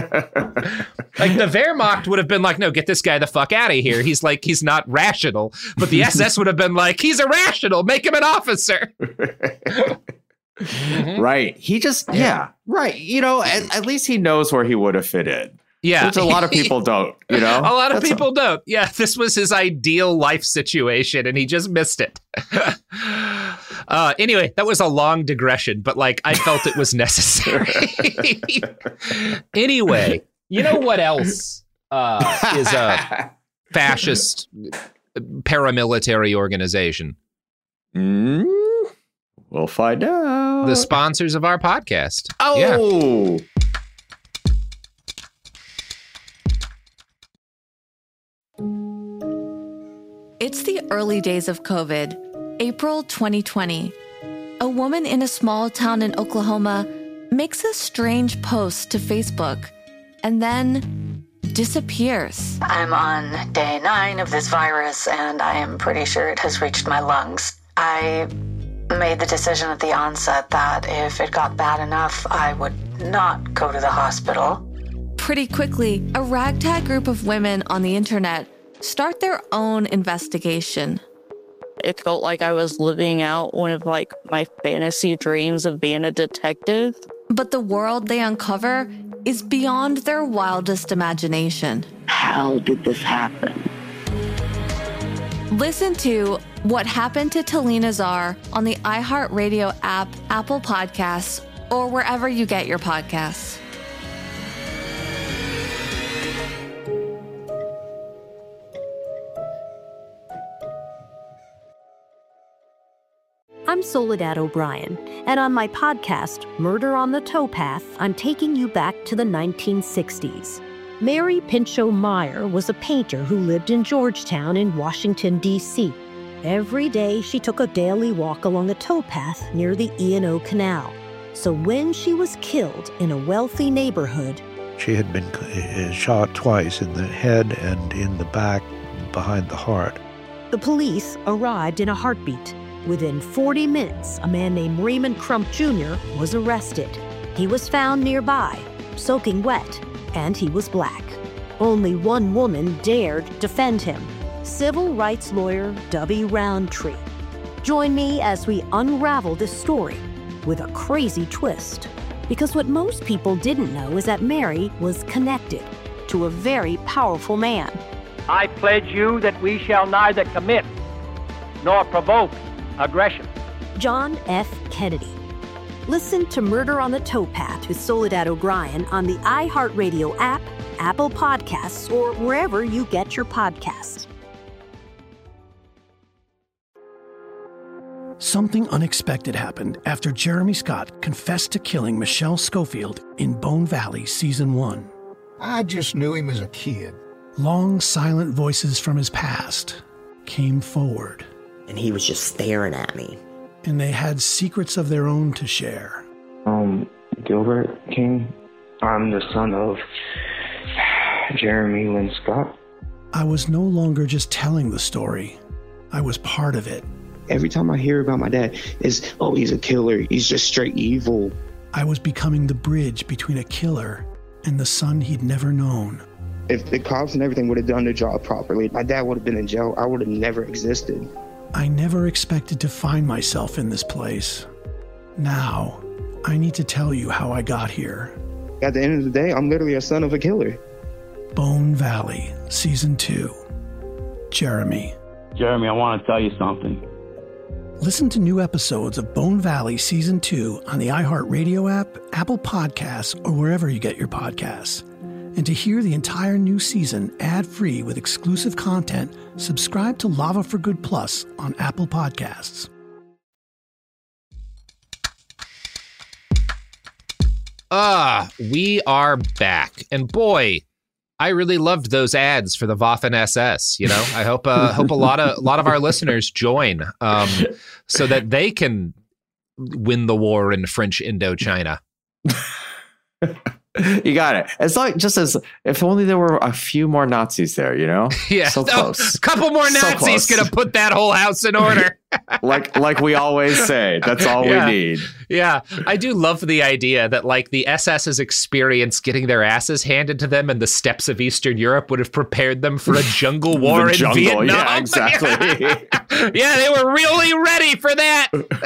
the Wehrmacht would have been like, no, get this guy the fuck out of here. He's not rational. But the SS would have been like, he's irrational. Make him an officer. Right. He just, right. At least he knows where he would have fit in. Yeah. Which a lot of people don't, A lot of people don't. Yeah. This was his ideal life situation and he just missed it. Anyway, that was a long digression, but I felt it was necessary. Anyway, you know what else is a fascist paramilitary organization? We'll find out. The sponsors of our podcast. Oh! Yeah. It's the early days of COVID, April 2020. A woman in a small town in Oklahoma makes a strange post to Facebook and then disappears. I'm on day 9 of this virus and I am pretty sure it has reached my lungs. I made the decision at the onset that if it got bad enough, I would not go to the hospital. Pretty quickly, a ragtag group of women on the internet start their own investigation. It felt like I was living out one of my fantasy dreams of being a detective. But the world they uncover is beyond their wildest imagination. How did this happen? Listen to What Happened to Talina Czar on the iHeartRadio app, Apple Podcasts, or wherever you get your podcasts. I'm Soledad O'Brien, and on my podcast, Murder on the Towpath, I'm taking you back to the 1960s. Mary Pinchot Meyer was a painter who lived in Georgetown in Washington, D.C. Every day, she took a daily walk along a towpath near the E&O Canal. So when she was killed in a wealthy neighborhood... She had been shot twice in the head and in the back behind the heart. The police arrived in a heartbeat. Within 40 minutes, a man named Raymond Crump Jr. was arrested. He was found nearby, soaking wet, and he was black. Only one woman dared defend him, civil rights lawyer Dubby Roundtree. Join me as we unravel this story with a crazy twist. Because what most people didn't know is that Mary was connected to a very powerful man. I pledge you that we shall neither commit nor provoke aggression. John F. Kennedy. Listen to Murder on the Towpath with Soledad O'Brien on the iHeartRadio app, Apple Podcasts, or wherever you get your podcasts. Something unexpected happened after Jeremy Scott confessed to killing Michelle Schofield in Bone Valley Season 1. I just knew him as a kid. Long, silent voices from his past came forward. And he was just staring at me. And they had secrets of their own to share. Gilbert King. I'm the son of Jeremy Lynn Scott. I was no longer just telling the story. I was part of it. Every time I hear about my dad, it's, oh, he's a killer. He's just straight evil. I was becoming the bridge between a killer and the son he'd never known. If the cops and everything would have done their job properly, my dad would have been in jail. I would have never existed. I never expected to find myself in this place. Now, I need to tell you how I got here. At the end of the day, I'm literally a son of a killer. Bone Valley, Season 2. Jeremy. Jeremy, I want to tell you something. Listen to new episodes of Bone Valley Season 2 on the iHeartRadio app, Apple Podcasts, or wherever you get your podcasts. And to hear the entire new season ad-free with exclusive content, subscribe to Lava for Good Plus on Apple Podcasts. We are back. And boy, I really loved those ads for the Waffen SS. You know, I hope a lot of our listeners join so that they can win the war in French Indochina. You got it. It's like just as if only there were a few more Nazis there, you know? Yeah. So close. A couple more Nazis gonna put that whole house in order. like we always say, that's all we need. Yeah. I do love the idea that like the SS's experience getting their asses handed to them in the steppes of Eastern Europe would have prepared them for a jungle war in Vietnam. Yeah, exactly. Yeah, they were really ready for that.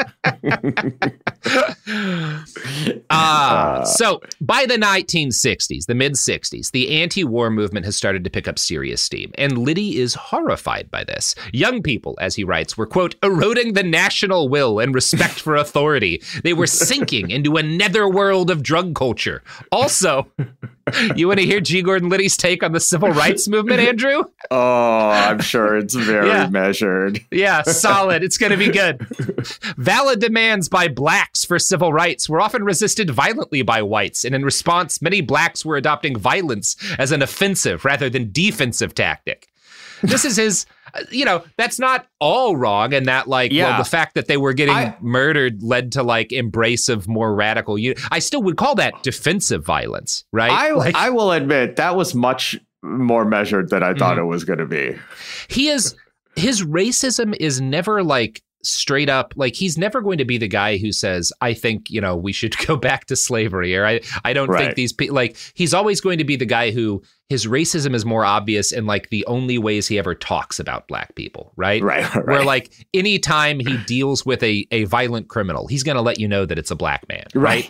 So by the 1960s, the mid-60s, the anti-war movement has started to pick up serious steam, and Liddy is horrified by this. Young people, as he writes, were, quote, eroding the national will and respect for authority. They were sinking into a netherworld of drug culture. Also, you want to hear G. Gordon Liddy's take on the civil rights movement, Andrew? Oh, I'm sure it's very measured. Yeah, solid. It's going to be good. Valid demands by blacks for civil rights were often resisted violently by whites, and in response, many blacks were adopting violence as an offensive rather than defensive tactic. This is his, that's not all wrong. And that well, the fact that they were getting murdered led to embrace of more radical, I still would call that defensive violence, right? I will admit that was much more measured than I thought it was going to be. His racism is never straight up, he's never going to be the guy who says, I think, we should go back to slavery, or I don't think these people, he's always going to be the guy who his racism is more obvious in the only ways he ever talks about black people, right? Right. Where anytime he deals with a violent criminal, he's going to let you know that it's a black man, right?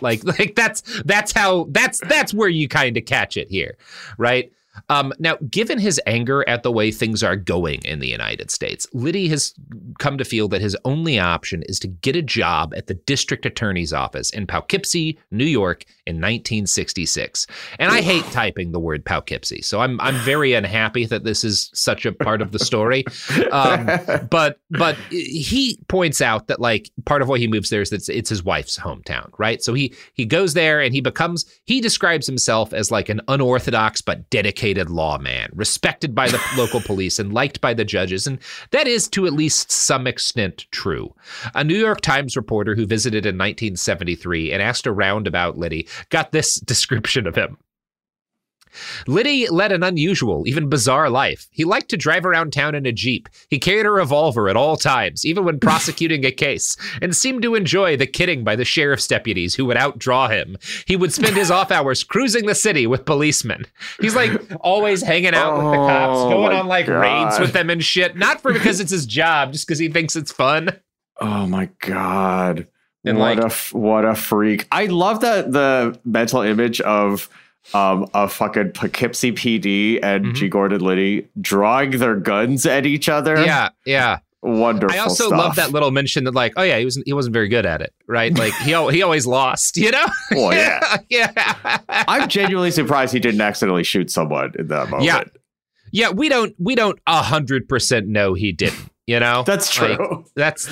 That's where you kind of catch it here, right? Now, given his anger at the way things are going in the United States, Liddy has come to feel that his only option is to get a job at the district attorney's office in Poughkeepsie, New York in 1966. And I hate typing the word Poughkeepsie, so I'm very unhappy that this is such a part of the story. But he points out that part of why he moves there is that it's his wife's hometown, right? So he goes there and he describes himself as an unorthodox but dedicated lawman, respected by the local police and liked by the judges. And that is to at least some extent true. A New York Times reporter who visited in 1973 and asked around about Liddy got this description of him. Liddy led an unusual, even bizarre life. He liked to drive around town in a Jeep. He carried a revolver at all times, even when prosecuting a case, and seemed to enjoy the kidding by the sheriff's deputies who would outdraw him. He would spend his off hours cruising the city with policemen. He's always hanging out with the cops, going on raids with them and shit. Not because it's his job, just because he thinks it's fun. Oh my God. And what a freak. I love that the mental image of of fucking Poughkeepsie PD and G. Gordon Liddy drawing their guns at each other. Yeah. Wonderful. I also stuff. love that little mention that, like, oh yeah, he wasn't very good at it, right? Like he always lost, you know? Oh yeah. Yeah. I'm genuinely surprised he didn't accidentally shoot someone in that moment. Yeah. We don't 100% know he didn't. You know, that's true. Like, that's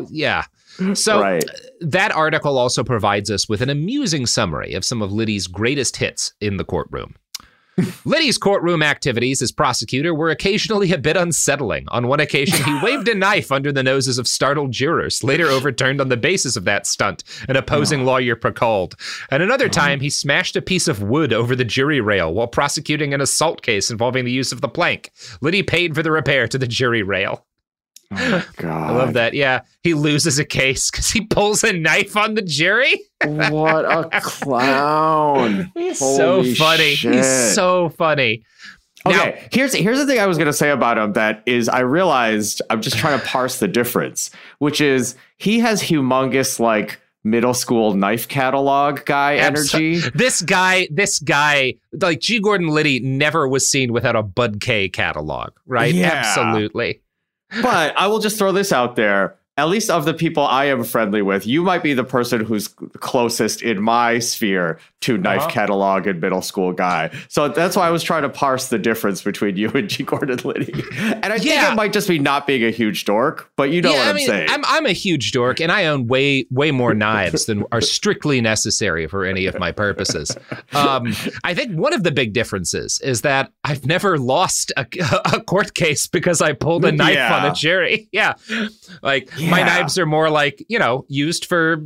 So that article also provides us with an amusing summary of some of Liddy's greatest hits in the courtroom. Liddy's courtroom activities as prosecutor were occasionally a bit unsettling. On one occasion, he waved a knife under the noses of startled jurors, later overturned on the basis of that stunt, an opposing lawyer proclaimed. At another time, he smashed a piece of wood over the jury rail while prosecuting an assault case involving the use of the plank. Liddy paid for the repair to the jury rail. Oh my God. I love that. Yeah. He loses a case because he pulls a knife on the jury. What a clown. He's so funny. Shit. He's so funny. Okay, Now, here's the thing I was going to say about him that is I realized I'm just trying to parse the difference, which is he has humongous like middle school knife catalog guy energy. This guy, like G. Gordon Liddy never was seen without a Bud K catalog, right? Yeah. Absolutely. But I will just throw this out there. At least of the people I am friendly with, you might be the person who's closest in my sphere to knife catalog and middle school guy. So that's why I was trying to parse the difference between you and G. Gordon Liddy. And I think it might just be not being a huge dork, but you know what I'm saying. I'm a huge dork, and I own way more knives than are strictly necessary for any of my purposes. I think one of the big differences is that I've never lost a court case because I pulled a knife on a jury. Yeah. Like, my knives are more like, you know, used for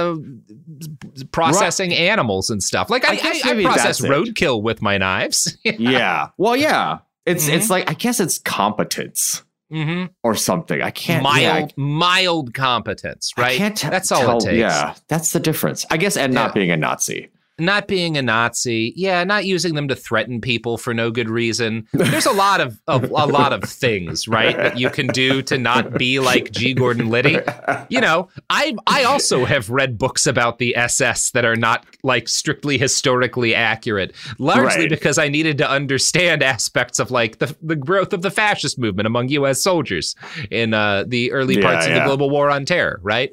processing animals and stuff. Like I process roadkill with my knives. Yeah. Well, yeah. It's like, I guess it's competence or something. I can't. Mild competence, right? That's all it takes. Yeah. That's the difference. I guess, and not being a Nazi. Not being a Nazi, not using them to threaten people for no good reason. There's a lot of things, right, that you can do to not be like G. Gordon Liddy. You know, I also have read books about the SS that are not like strictly historically accurate, largely because I needed to understand aspects of like the growth of the fascist movement among U.S. soldiers in the early parts of the global war on terror, right?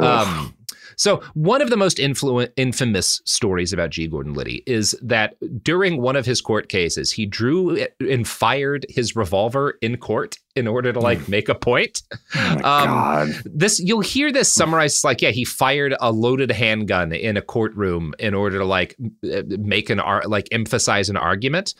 So one of the most infamous stories about G. Gordon Liddy is that during one of his court cases, he drew and fired his revolver in court in order to like make a point. Oh my God. You'll hear this summarized like, he fired a loaded handgun in a courtroom in order to like make emphasize an argument.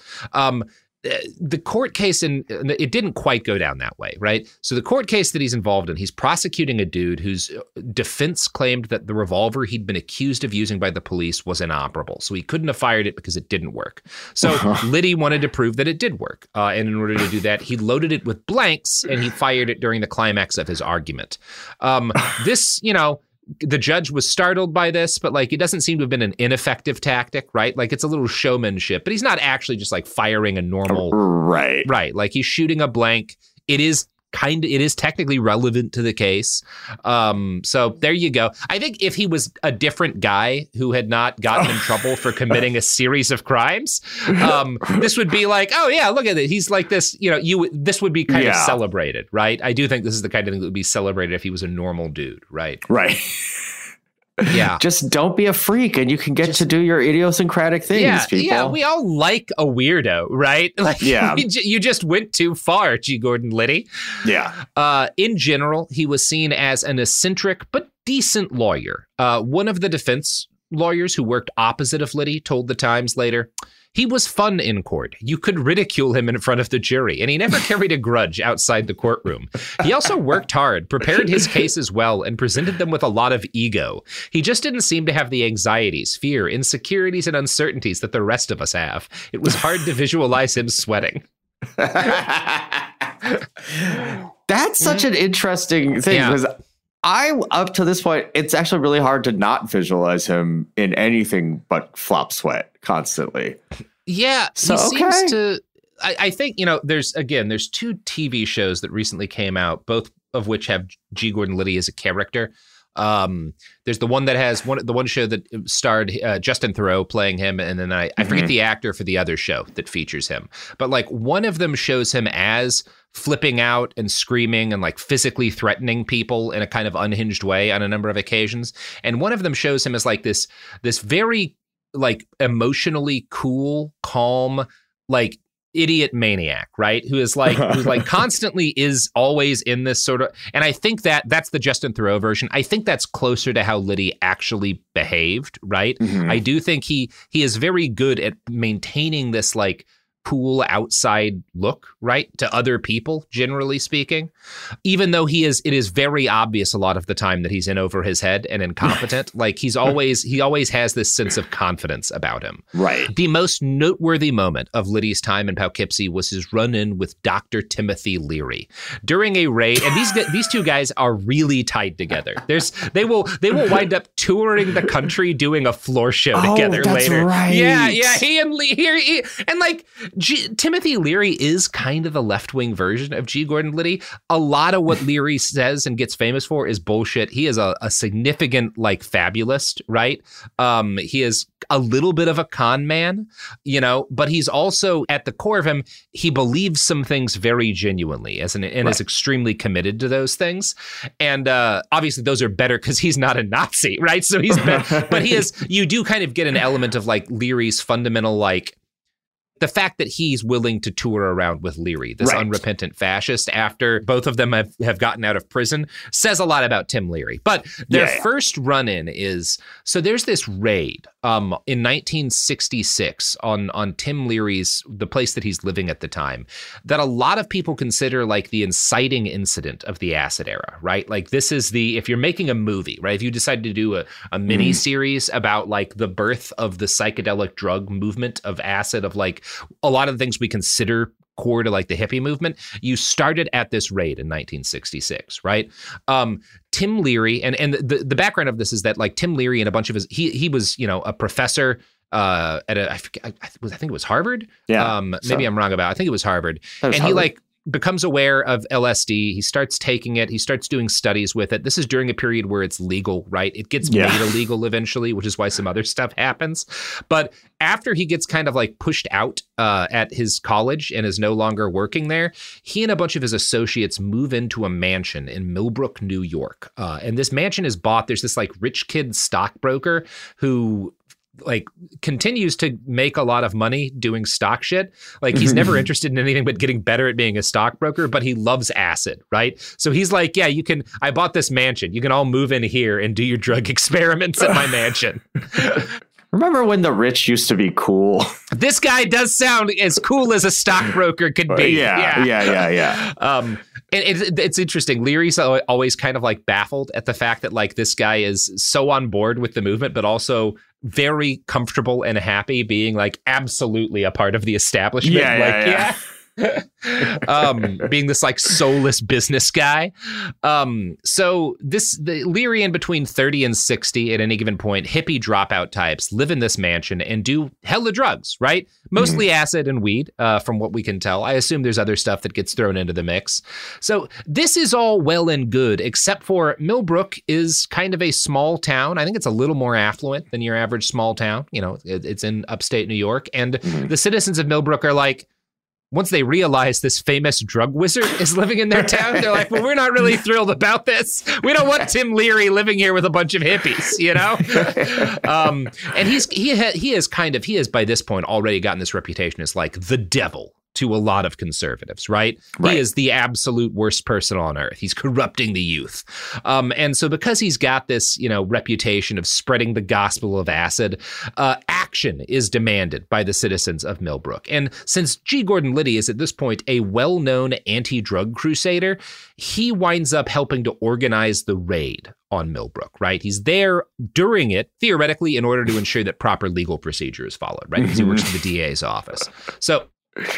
The court case, it didn't quite go down that way, right? So the court case that he's involved in, he's prosecuting a dude whose defense claimed that the revolver he'd been accused of using by the police was inoperable. So he couldn't have fired it because it didn't work. So Liddy wanted to prove that it did work. And in order to do that, he loaded it with blanks and he fired it during the climax of his argument. This, you know, the judge was startled by this, but like it doesn't seem to have been an ineffective tactic, right? Like it's a little showmanship, but he's not actually just like firing a normal right. Like he's shooting a blank. It is technically relevant to the case. So there you go. I think if he was a different guy who had not gotten in trouble for committing a series of crimes, this would be like, oh yeah, look at it. He's like this, you know, this would be kind of celebrated, right? I do think this is the kind of thing that would be celebrated if he was a normal dude, right? Right. Yeah. Just don't be a freak and you can get to do your idiosyncratic things, people. Yeah, we all like a weirdo, right? Like, you just went too far, G. Gordon Liddy. Yeah. In general, he was seen as an eccentric but decent lawyer. One of the defense lawyers who worked opposite of Liddy told the Times later, he was fun in court. You could ridicule him in front of the jury, and he never carried a grudge outside the courtroom. He also worked hard, prepared his cases well, and presented them with a lot of ego. He just didn't seem to have the anxieties, fear, insecurities, and uncertainties that the rest of us have. It was hard to visualize him sweating. That's such an interesting thing, because up to this point, it's actually really hard to not visualize him in anything but flop sweat constantly. Yeah, so, he seems to. I think, you know, there's two TV shows that recently came out, both of which have G. Gordon Liddy as a character. There's the one that has the one show that starred Justin Theroux playing him, and then I forget the actor for the other show that features him. But like one of them shows him as flipping out and screaming and like physically threatening people in a kind of unhinged way on a number of occasions. And one of them shows him as like this very like emotionally cool, calm, like idiot maniac, right? Who's like constantly is always in this sort of, and I think that's the Justin Theroux version. I think that's closer to how Liddy actually behaved, right? I do think he is very good at maintaining this like cool outside look, right, to other people, generally speaking, even though it is very obvious a lot of the time that he's in over his head and incompetent. Like he always has this sense of confidence about him. Right. The most noteworthy moment of Liddy's time in Poughkeepsie was his run-in with Dr. Timothy Leary during a raid. And these two guys are really tied together. They will wind up touring the country doing a floor show together later. Right. Yeah. He and Leary, and like Timothy Leary is kind of the left-wing version of G. Gordon Liddy. A lot of what Leary says and gets famous for is bullshit. He is a significant like fabulist, right? He is a little bit of a con man, but he's also at the core of him, he believes some things very genuinely and is extremely committed to those things. And obviously those are better because he's not a Nazi, right? So he's better, but you do kind of get an element of like Leary's fundamental, like, the fact that he's willing to tour around with Leary, this unrepentant fascist, after both of them have gotten out of prison, says a lot about Tim Leary. But their first run-in is, so there's this raid in 1966 on Tim Leary's, the place that he's living at the time, that a lot of people consider like the inciting incident of the acid era, right? Like this is if you're making a movie, right? If you decide to do a mini series about like the birth of the psychedelic drug movement of acid, of like a lot of the things we consider core to like the hippie movement, you started at this raid in 1966, right? Tim Leary, and the background of this is that like Tim Leary and a bunch of his, he was, a professor at I think it was Harvard. Yeah. Maybe I'm wrong about it. I think it was Harvard. And Harvard. He like becomes aware of LSD. He starts taking it. He starts doing studies with it. This is during a period where it's legal, right? It gets made illegal eventually, which is why some other stuff happens. But after he gets kind of like pushed out at his college and is no longer working there, he and a bunch of his associates move into a mansion in Millbrook, New York. And this mansion is bought. There's this like rich kid stockbroker who like continues to make a lot of money doing stock shit. Like he's never interested in anything but getting better at being a stockbroker, but he loves acid, right? So he's like, yeah, I bought this mansion. You can all move in here and do your drug experiments at my mansion. Remember when the rich used to be cool? This guy does sound as cool as a stockbroker could be. Yeah. And it's interesting. Leary's always kind of like baffled at the fact that like this guy is so on board with the movement, but also very comfortable and happy being like absolutely a part of the establishment. Being this like soulless business guy. So the Leary in between 30 and 60 at any given point, hippie dropout types live in this mansion and do hella drugs, right? Mostly acid and weed, from what we can tell. I assume there's other stuff that gets thrown into the mix. So this is all well and good, except for Millbrook is kind of a small town. I think it's a little more affluent than your average small town. It's in upstate New York. And the citizens of Millbrook are like, once they realize this famous drug wizard is living in their town, they're like, well, we're not really thrilled about this. We don't want Tim Leary living here with a bunch of hippies, And he has by this point already gotten this reputation as like the devil to a lot of conservatives, right? He is the absolute worst person on earth. He's corrupting the youth. And so because he's got this, reputation of spreading the gospel of acid, action is demanded by the citizens of Millbrook. And since G. Gordon Liddy is at this point a well-known anti-drug crusader, he winds up helping to organize the raid on Millbrook, right? He's there during it, theoretically, in order to ensure that proper legal procedure is followed, right? Because he works for the DA's office. So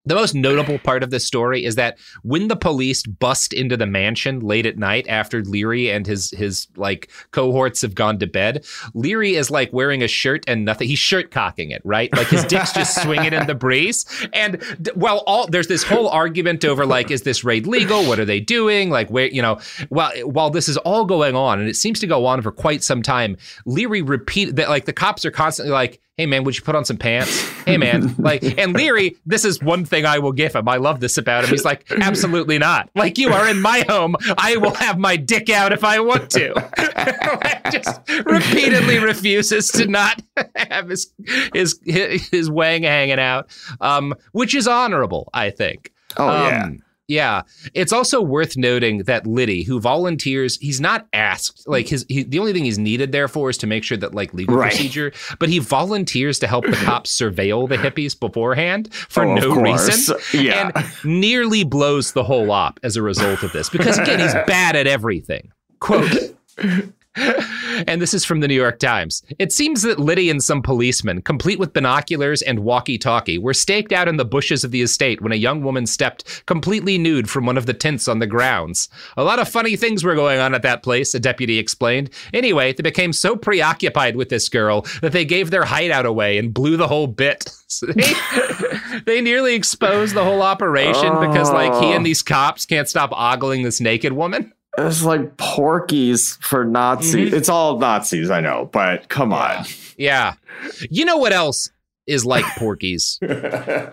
The most notable part of this story is that when the police bust into the mansion late at night after Leary and his like cohorts have gone to bed, Leary is like wearing a shirt and nothing. He's shirt cocking it, right? Like his dick's just swinging in the breeze. And there's this whole argument over like, is this raid legal? What are they doing? Like, where, while this is all going on, and it seems to go on for quite some time, Leary repeat that, like the cops are constantly like, hey man, would you put on some pants? Hey man, and Leary, this is one thing I will give him. I love this about him. He's like, absolutely not. Like, you are in my home. I will have my dick out if I want to. Just repeatedly refuses to not have his wang hanging out, which is honorable, I think. Oh, yeah. Yeah. It's also worth noting that Liddy, who volunteers, he's not asked, like the only thing he's needed there for is to make sure that like legal procedure, but he volunteers to help the cops surveil the hippies beforehand for no reason. Yeah. And nearly blows the whole op as a result of this, because again, he's bad at everything. Quote, and this is from the New York Times. It seems that Liddy and some policemen, complete with binoculars and walkie-talkie, were staked out in the bushes of the estate when a young woman stepped completely nude from one of the tents on the grounds. A lot of funny things were going on at that place, a deputy explained. Anyway, they became so preoccupied with this girl that they gave their hideout away and blew the whole bit. So they nearly exposed the whole operation because like he and these cops can't stop ogling this naked woman. It's like Porky's for Nazis. Mm-hmm. It's all Nazis, I know, but come on. Yeah. You know what else is like Porky's? The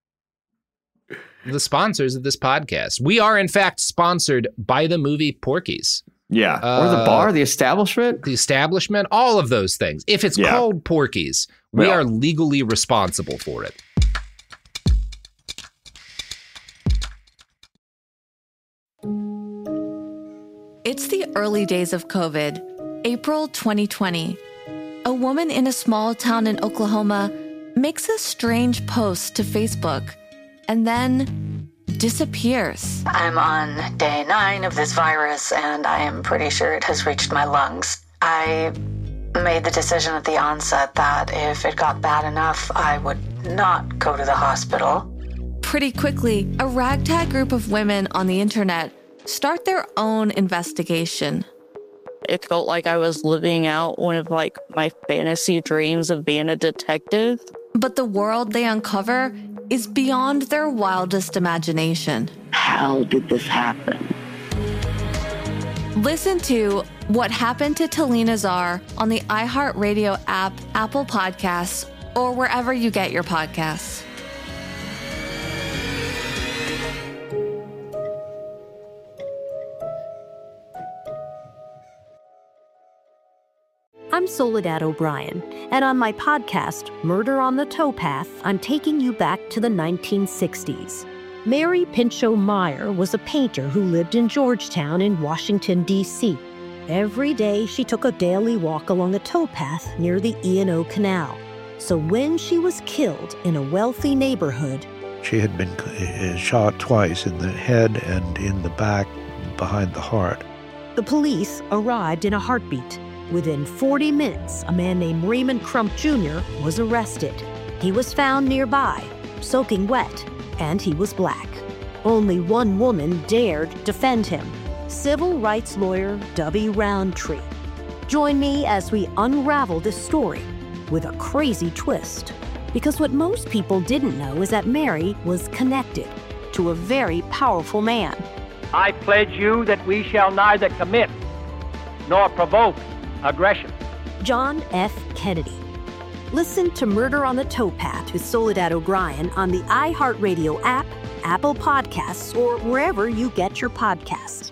sponsors of this podcast. We are, in fact, sponsored by the movie Porky's. Yeah. Or the bar, the establishment. The establishment, all of those things. If it's called Porky's, we are legally responsible for it. It's the early days of COVID, April 2020. A woman in a small town in Oklahoma makes a strange post to Facebook and then disappears. I'm on day 9 of this virus, and I am pretty sure it has reached my lungs. I made the decision at the onset that if it got bad enough, I would not go to the hospital. Pretty quickly, a ragtag group of women on the internet start their own investigation. It felt like I was living out one of like my fantasy dreams of being a detective. But the world they uncover is beyond their wildest imagination. How did this happen? Listen to What Happened to Talina Czar on the iHeartRadio app, Apple Podcasts, or wherever you get your podcasts. I'm Soledad O'Brien, and on my podcast, Murder on the Towpath, I'm taking you back to the 1960s. Mary Pinchot Meyer was a painter who lived in Georgetown in Washington, D.C. Every day, she took a daily walk along a towpath near the E&O Canal. So when she was killed in a wealthy neighborhood... She had been shot twice in the head and in the back behind the heart. The police arrived in a heartbeat. Within 40 minutes, a man named Raymond Crump Jr. was arrested. He was found nearby, soaking wet, and he was black. Only one woman dared defend him, civil rights lawyer Dubby Roundtree. Join me as we unravel this story with a crazy twist. Because what most people didn't know is that Mary was connected to a very powerful man. I pledge you that we shall neither commit nor provoke aggression. John F. Kennedy. Listen to Murder on the Towpath with Soledad O'Brien on the iHeartRadio app, Apple Podcasts, or wherever you get your podcasts.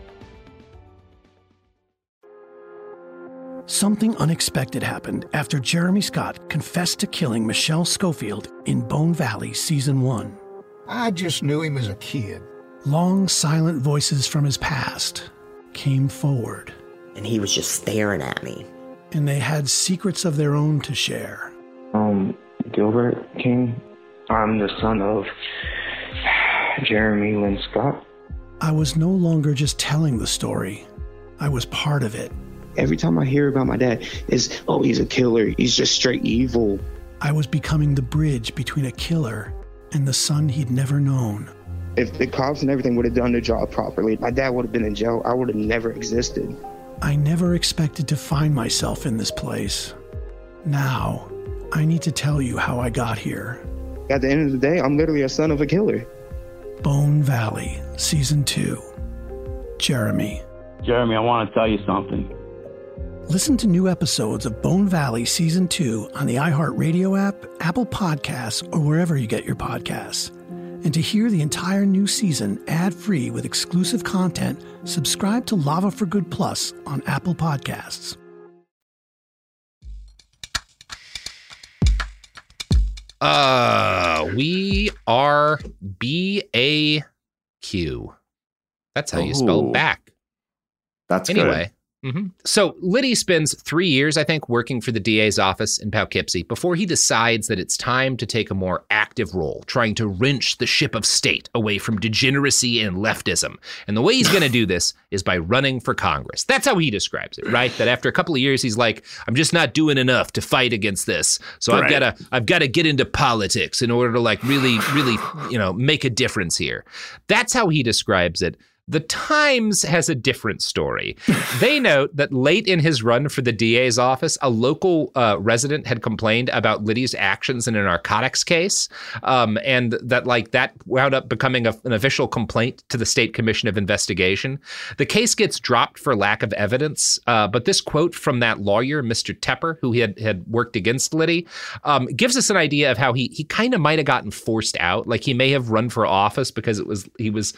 Something unexpected happened after Jeremy Scott confessed to killing Michelle Schofield in Bone Valley Season 1. I just knew him as a kid. Long, silent voices from his past came forward. And he was just staring at me. And they had secrets of their own to share. Gilbert King. I'm the son of Jeremy Lynn Scott. I was no longer just telling the story. I was part of it. Every time I hear about my dad, it's, oh, he's a killer. He's just straight evil. I was becoming the bridge between a killer and the son he'd never known. If the cops and everything would have done their job properly, my dad would have been in jail. I would have never existed. I never expected to find myself in this place. Now, I need to tell you how I got here. At the end of the day, I'm literally a son of a killer. Bone Valley, Season 2. Jeremy. Jeremy, I want to tell you something. Listen to new episodes of Bone Valley Season 2 on the iHeartRadio app, Apple Podcasts, or wherever you get your podcasts. And to hear the entire new season ad-free with exclusive content, subscribe to Lava for Good Plus on Apple Podcasts. We are BAQ. That's how you spell back. That's anyway. Good. Mm-hmm. So Liddy spends 3 years, I think, working for the DA's office in Poughkeepsie before he decides that it's time to take a more active role, trying to wrench the ship of state away from degeneracy and leftism. And the way he's going to do this is by running for Congress. That's how he describes it, right? That after a couple of years, he's like, I'm just not doing enough to fight against this. So right. I've got to get into politics in order to like really, make a difference here. That's how he describes it. The Times has a different story. They note that late in his run for the DA's office, a local resident had complained about Liddy's actions in a narcotics case, and that wound up becoming an official complaint to the State Commission of Investigation. The case gets dropped for lack of evidence, but this quote from that lawyer, Mr. Tepper, who had worked against Liddy, gives us an idea of how he kind of might have gotten forced out. Like he may have run for office because it was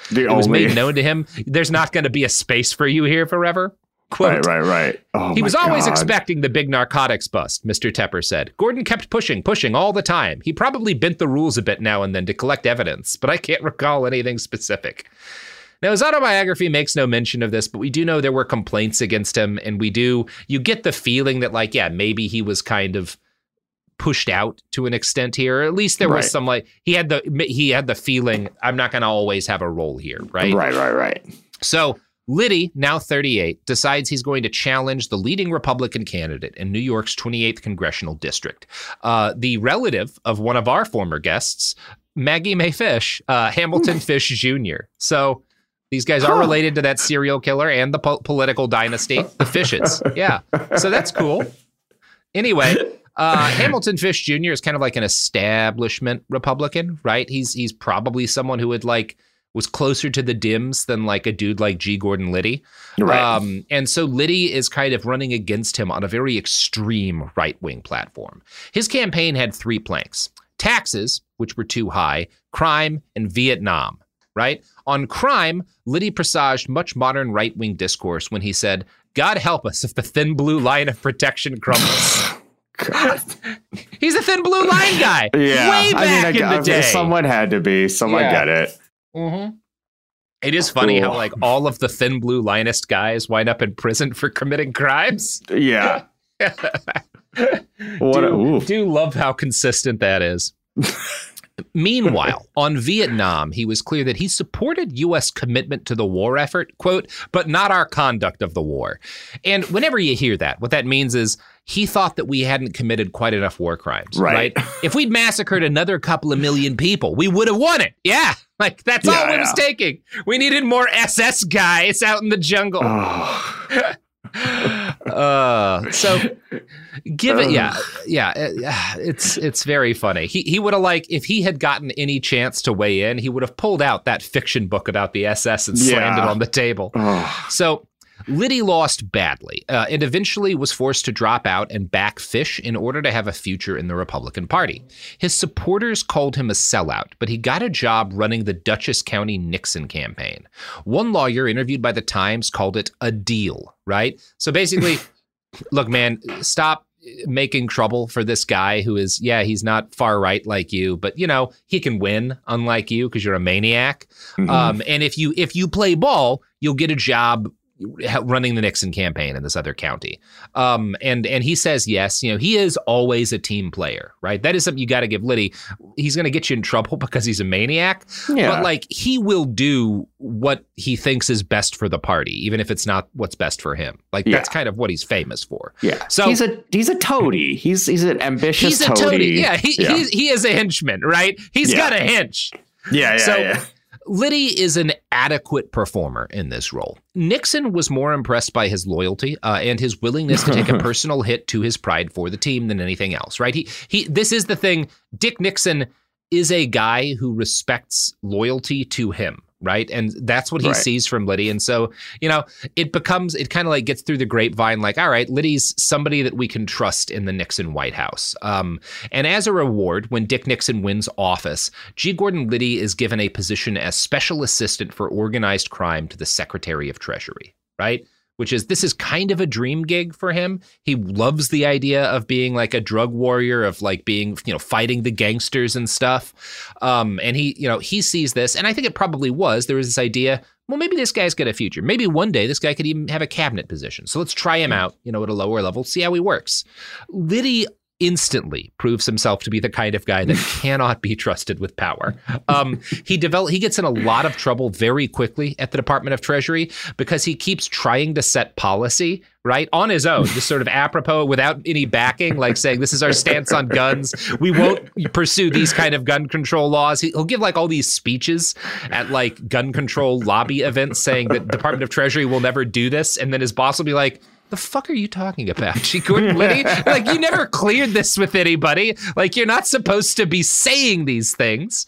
made known to him. There's not going to be a space for you here forever. Quote, right. He was always expecting the big narcotics bust, Mr. Tepper said. Gordon kept pushing all the time. He probably bent the rules a bit now and then to collect evidence, but I can't recall anything specific. Now, his autobiography makes no mention of this, but we do know there were complaints against him, and you get the feeling that, maybe he was kind of pushed out to an extent here. Or at least there was some he had the feeling I'm not going to always have a role here, right? Right. So Liddy, now 38, decides he's going to challenge the leading Republican candidate in New York's 28th congressional district, the relative of one of our former guests, Maggie Mae Fish, Hamilton Fish Jr. So these guys are related to that serial killer and the political dynasty, the Fishes. Yeah, so that's cool. Anyway. Hamilton Fish Jr. is kind of like an establishment Republican, right? He's probably someone who was closer to the Dems than like a dude like G. Gordon Liddy. Right. And so Liddy is kind of running against him on a very extreme right-wing platform. His campaign had 3 planks: taxes, which were too high, crime, and Vietnam, right? On crime, Liddy presaged much modern right-wing discourse when he said, God help us if the thin blue line of protection crumbles. God. He's a thin blue line guy. Yeah. Way back in the day. Someone had to be. Someone get it. Mm-hmm. It is funny how all of the thin blue linist guys wind up in prison for committing crimes. Yeah. Do love how consistent that is. Meanwhile, on Vietnam, he was clear that he supported U.S. commitment to the war effort, quote, but not our conduct of the war. And whenever you hear that, what that means is he thought that we hadn't committed quite enough war crimes, right? If we'd massacred another couple of million people, we would have won it. Yeah, that's all it was taking. We needed more SS guys out in the jungle. So give it, it's very funny. He would have if he had gotten any chance to weigh in, he would have pulled out that fiction book about the SS and slammed it on the table. So Liddy lost badly and eventually was forced to drop out and back Fish in order to have a future in the Republican Party. His supporters called him a sellout, but he got a job running the Dutchess County Nixon campaign. One lawyer interviewed by the Times called it a deal, right? So basically, look, man, stop making trouble for this guy who is, he's not far right like you, but he can win unlike you because you're a maniac. Mm-hmm. And if you play ball, you'll get a job running the Nixon campaign in this other county. And he says yes. He is always a team player, right? That is something you got to give Liddy. He's going to get you in trouble because he's a maniac. Yeah. But like, he will do what he thinks is best for the party, even if it's not what's best for him. Like, that's kind of what he's famous for. Yeah. So he's a toady. He's an ambitious toady. Yeah. He is a henchman, right? He's got a hench. Yeah. Liddy is an adequate performer in this role. Nixon was more impressed by his loyalty and his willingness to take a personal hit to his pride for the team than anything else, right? This is the thing. Dick Nixon is a guy who respects loyalty to him, right? And that's what he sees from Liddy. And so, it kind of like gets through the grapevine, like, all right, Liddy's somebody that we can trust in the Nixon White House. And as a reward, when Dick Nixon wins office, G. Gordon Liddy is given a position as special assistant for organized crime to the Secretary of Treasury, right? This is kind of a dream gig for him. He loves the idea of being like a drug warrior, of like being, fighting the gangsters and stuff. And he sees this, and I think it probably was. There was this idea, well, maybe this guy's got a future. Maybe one day this guy could even have a cabinet position. So let's try him out, at a lower level, see how he works. Liddy instantly proves himself to be the kind of guy that cannot be trusted with power. He gets in a lot of trouble very quickly at the Department of Treasury because he keeps trying to set policy, right, on his own, just sort of apropos, without any backing, like saying, this is our stance on guns. We won't pursue these kind of gun control laws. He'll give like all these speeches at like gun control lobby events saying that Department of Treasury will never do this. And then his boss will be like, the fuck are you talking about, G. Gordon Liddy? Like, you never cleared this with anybody. Like, you're not supposed to be saying these things.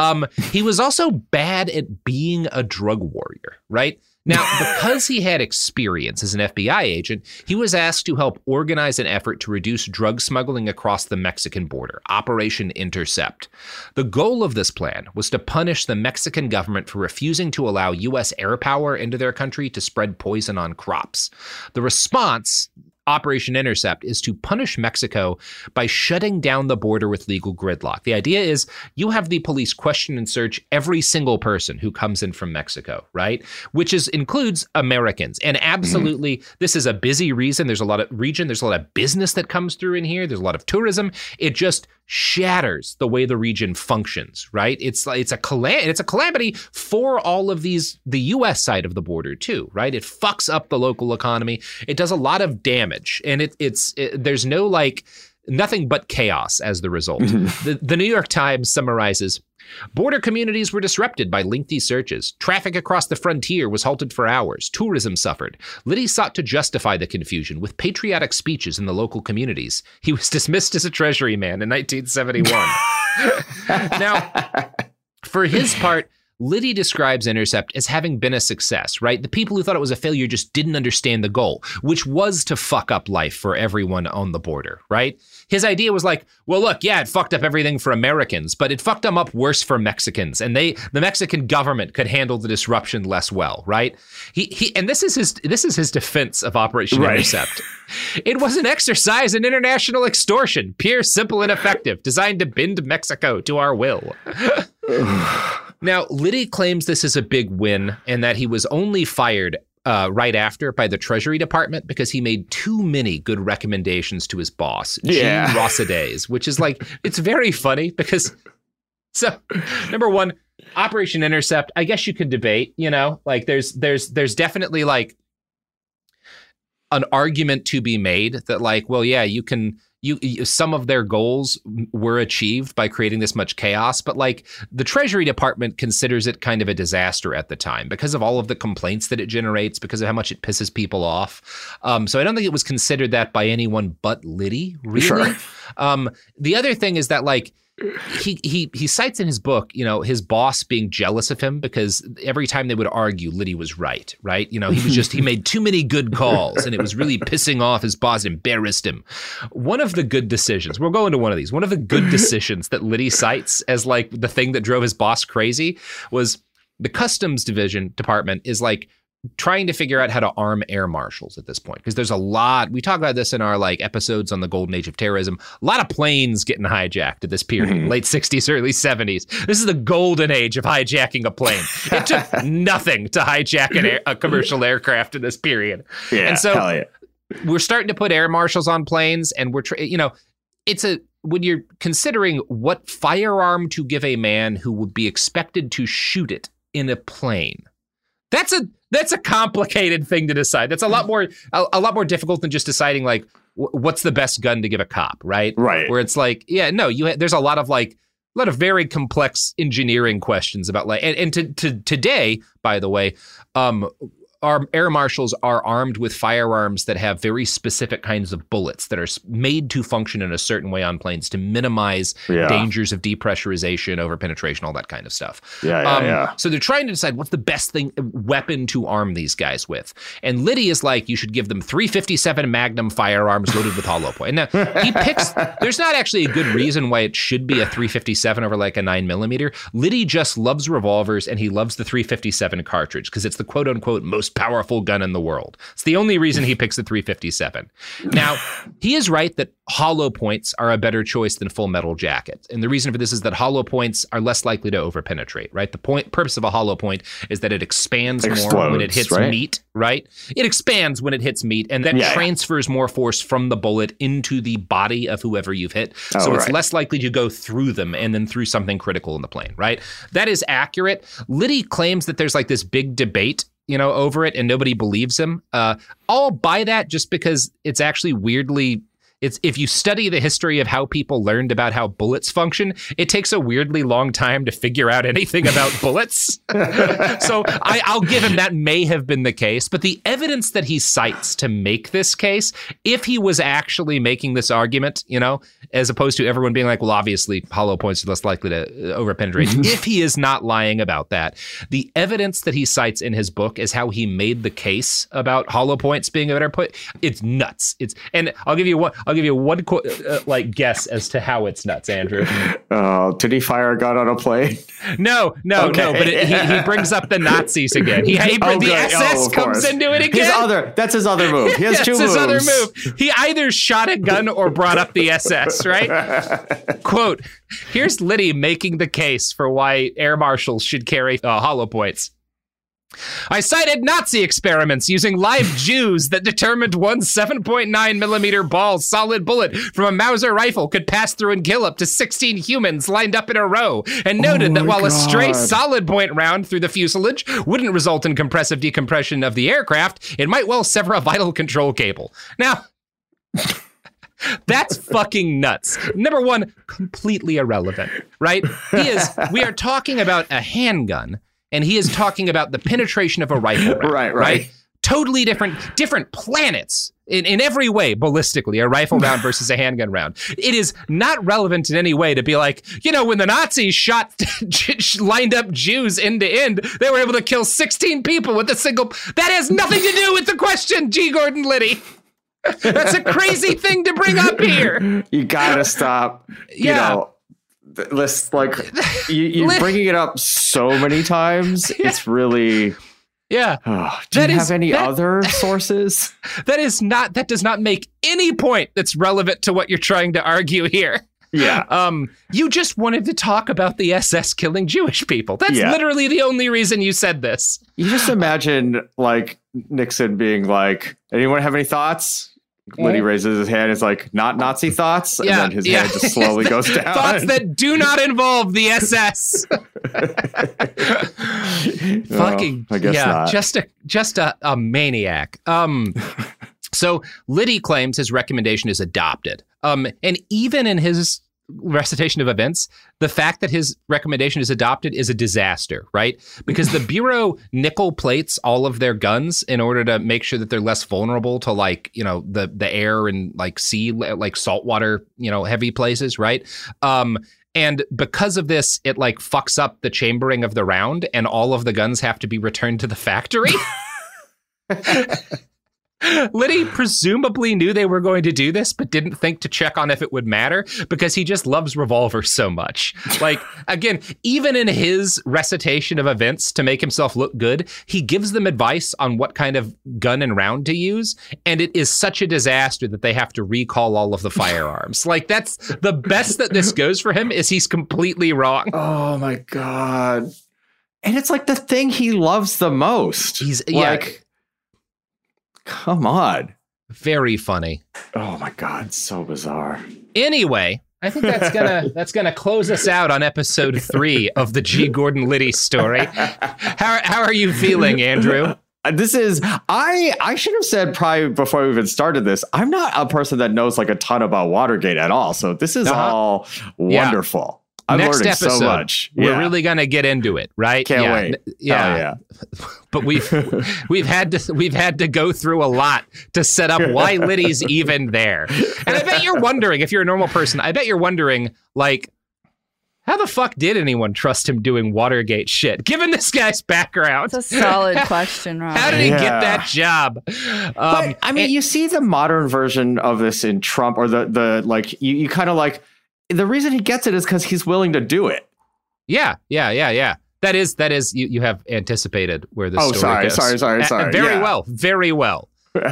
He was also bad at being a drug warrior, right? Now, because he had experience as an FBI agent, he was asked to help organize an effort to reduce drug smuggling across the Mexican border, Operation Intercept. The goal of this plan was to punish the Mexican government for refusing to allow U.S. air power into their country to spread poison on crops. The response, Operation Intercept, is to punish Mexico by shutting down the border with legal gridlock. The idea is you have the police question and search every single person who comes in from Mexico, right? Which includes Americans. And absolutely, this is a busy region. There's a lot of business that comes through in here. There's a lot of tourism. It just shatters the way the region functions, right? It's a calamity for all of the U.S. side of the border too, right? It fucks up the local economy. It does a lot of damage, and there's no nothing but chaos as the result. The New York Times summarizes, border communities were disrupted by lengthy searches. Traffic across the frontier was halted for hours. Tourism suffered. Liddy sought to justify the confusion with patriotic speeches in the local communities. He was dismissed as a Treasury man in 1971. Now, for his part, Liddy describes Intercept as having been a success, right? The people who thought it was a failure just didn't understand the goal, which was to fuck up life for everyone on the border, right? His idea was like, well, look, yeah, it fucked up everything for Americans, but it fucked them up worse for Mexicans, and the Mexican government could handle the disruption less well, right? And this is his defense of Operation Intercept. It was an exercise in international extortion, pure, simple, and effective, designed to bend Mexico to our will. Now, Liddy claims this is a big win and that he was only fired right after by the Treasury Department because he made too many good recommendations to his boss, Gene Rosadez, which is it's very funny because, so, number one, Operation Intercept, I guess you could debate, there's definitely an argument to be made that well, yeah, you can... some of their goals were achieved by creating this much chaos, but the Treasury Department considers it kind of a disaster at the time because of all of the complaints that it generates, because of how much it pisses people off. So I don't think it was considered that by anyone but Liddy, really. Sure. The other thing is that he cites in his book, his boss being jealous of him because every time they would argue, Liddy was right? He made too many good calls and it was really pissing off his boss, embarrassed him. One of the good decisions, we'll go into one of these, one of the good decisions that Liddy cites as the thing that drove his boss crazy was the Customs Department is trying to figure out how to arm air marshals at this point, because there's a lot. We talk about this in our like episodes on the golden age of terrorism. A lot of planes getting hijacked at this period, late 60s, early 70s. This is the golden age of hijacking a plane. It took nothing to hijack a commercial aircraft in this period. Yeah, and so hell yeah. we're starting to put air marshals on planes, and when you're considering what firearm to give a man who would be expected to shoot it in a plane. That's a complicated thing to decide. That's a lot more difficult than just deciding like what's the best gun to give a cop, right? Right. Where it's like, there's a lot of very complex engineering questions about like, and today, by the way, our air marshals are armed with firearms that have very specific kinds of bullets that are made to function in a certain way on planes to minimize dangers of depressurization, overpenetration, all that kind of stuff. So they're trying to decide what's the best weapon to arm these guys with. And Liddy is like, you should give them 357 Magnum firearms loaded with hollow point. Now, he picks, there's not actually a good reason why it should be a 357 over like a 9mm. Liddy just loves revolvers, and he loves the 357 cartridge because it's the quote unquote most powerful gun in the world. It's the only reason he picks the 357. Now, he is right that hollow points are a better choice than full metal jackets. And the reason for this is that hollow points are less likely to overpenetrate, right? The purpose of a hollow point is that it expands more when it hits meat, right? It expands when it hits meat, and that transfers more force from the bullet into the body of whoever you've hit. So it's less likely to go through them and then through something critical in the plane, right? That is accurate. Liddy claims that there's like this big debate over it, and nobody believes him. I'll buy that just because it's actually weirdly, if you study the history of how people learned about how bullets function, it takes a weirdly long time to figure out anything about bullets. So I'll give him that may have been the case, but the evidence that he cites to make this case, if he was actually making this argument, as opposed to everyone being like, well, obviously hollow points are less likely to overpenetrate. If he is not lying about that, the evidence that he cites in his book is how he made the case about hollow points being a better point. It's nuts. And I'll give you one guess as to how it's nuts, Andrew. Did he fire a gun on a plane? No. But he brings up the Nazis again. The SS comes into it again. That's his other move. He has two moves. His other move. He either shot a gun or brought up the SS, right? Quote, here's Liddy making the case for why air marshals should carry hollow points. I cited Nazi experiments using live Jews that determined one 7.9mm ball solid bullet from a Mauser rifle could pass through and kill up to 16 humans lined up in a row, and noted that while a stray solid point round through the fuselage wouldn't result in compressive decompression of the aircraft, it might well sever a vital control cable. Now, that's fucking nuts. Number one, completely irrelevant, right? We are talking about a handgun, and he is talking about the penetration of a rifle round, right? Totally different planets in every way, ballistically, a rifle round versus a handgun round. It is not relevant in any way to be like, when the Nazis lined up Jews end to end, they were able to kill 16 people with a single. That has nothing to do with the question, G. Gordon Liddy. That's a crazy thing to bring up here. You gotta stop. You're bringing it up so many times. It's really. Yeah. Do you have any other sources? That does not make any point that's relevant to what you're trying to argue here. Yeah. You just wanted to talk about the SS killing Jewish people. That's literally the only reason you said this. You just imagine like Nixon being like, anyone have any thoughts? Liddy raises his hand, it's like, not Nazi thoughts, and then his hand just slowly goes down. Thoughts that do not involve the SS. Fucking, I guess not. Just a maniac. So Liddy claims his recommendation is adopted. And even in his recitation of events, the fact that his recommendation is adopted is a disaster, right? Because the Bureau nickel plates all of their guns in order to make sure that they're less vulnerable to the air and sea, like saltwater, heavy places, right? And because of this, it fucks up the chambering of the round, and all of the guns have to be returned to the factory. Liddy presumably knew they were going to do this, but didn't think to check on if it would matter because he just loves revolvers so much. Like, again, even in his recitation of events to make himself look good, he gives them advice on what kind of gun and round to use. And it is such a disaster that they have to recall all of the firearms. Like, that's the best that this goes for him is he's completely wrong. Oh, my God. And it's like the thing he loves the most. He's like, come on. Very funny. Oh my God, so bizarre. Anyway, I think that's gonna close us out on episode 3 of the G. Gordon Liddy story. How are you feeling, Andrew? This is I should have said probably before we even started this, I'm not a person that knows like a ton about Watergate at all. So this is all wonderful. I'm Next learning episode, so much. We're really gonna get into it, right? Can't wait. Yeah. But we've had to go through a lot to set up why Liddy's even there. And I bet you're wondering, if you're a normal person, I bet you're wondering, like, how the fuck did anyone trust him doing Watergate shit? Given this guy's background. It's a solid question, Rob. How did he get that job? But, I mean, you see the modern version of this in Trump, or the like, you kind of like, the reason he gets it is because he's willing to do it. Yeah. That is. You have anticipated where this story goes. Sorry. Very well.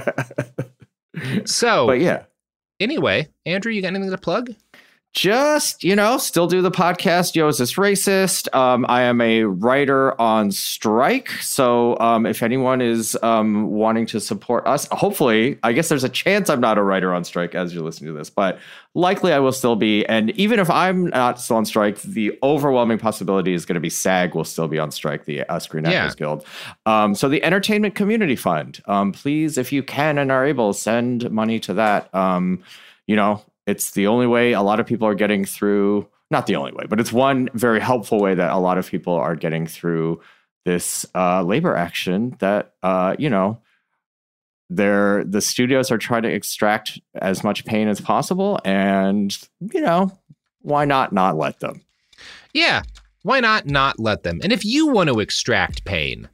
So, but yeah. Anyway, Andrew, you got anything to plug? Just, still do the podcast, Yo, Is This Racist? I am a writer on strike. So if anyone is wanting to support us, hopefully, I guess there's a chance I'm not a writer on strike as you're listening to this, but likely I will still be. And even if I'm not still on strike, the overwhelming possibility is going to be SAG will still be on strike, the Screen Actors Guild. So the Entertainment Community Fund, please, if you can and are able, send money to that. It's the only way a lot of people are getting through, not the only way, but it's one very helpful way that a lot of people are getting through this labor action that, the studios are trying to extract as much pain as possible. And, why not let them? Yeah. Why not let them? And if you want to extract pain,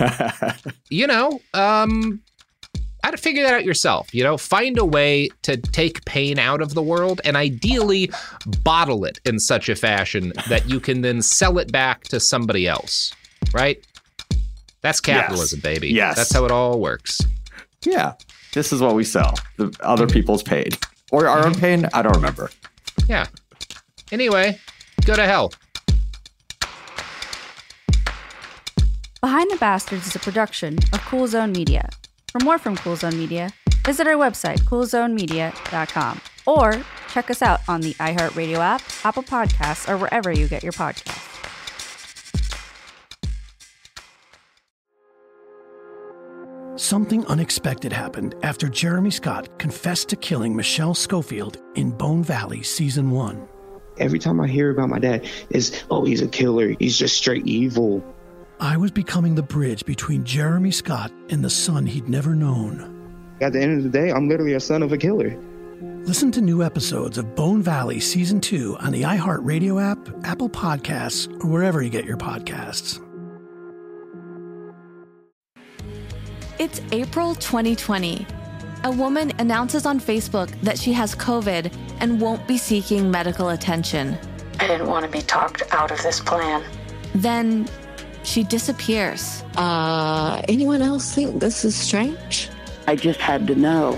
I'd figure that out yourself, find a way to take pain out of the world and ideally bottle it in such a fashion that you can then sell it back to somebody else, right? That's capitalism, baby. Yes. That's how it all works. Yeah. This is what we sell. The other people's pain. Or our own pain? I don't remember. Yeah. Anyway, go to hell. Behind the Bastards is a production of Cool Zone Media. For more from Cool Zone Media, visit our website, coolzonemedia.com, or check us out on the iHeartRadio app, Apple Podcasts, or wherever you get your podcasts. Something unexpected happened after Jeremy Scott confessed to killing Michelle Schofield in Bone Valley Season 1. Every time I hear about my dad, it's, he's a killer. He's just straight evil. I was becoming the bridge between Jeremy Scott and the son he'd never known. At the end of the day, I'm literally a son of a killer. Listen to new episodes of Bone Valley Season 2 on the iHeartRadio app, Apple Podcasts, or wherever you get your podcasts. It's April 2020. A woman announces on Facebook that she has COVID and won't be seeking medical attention. I didn't want to be talked out of this plan. Then she disappears. Anyone else think this is strange? I just had to know.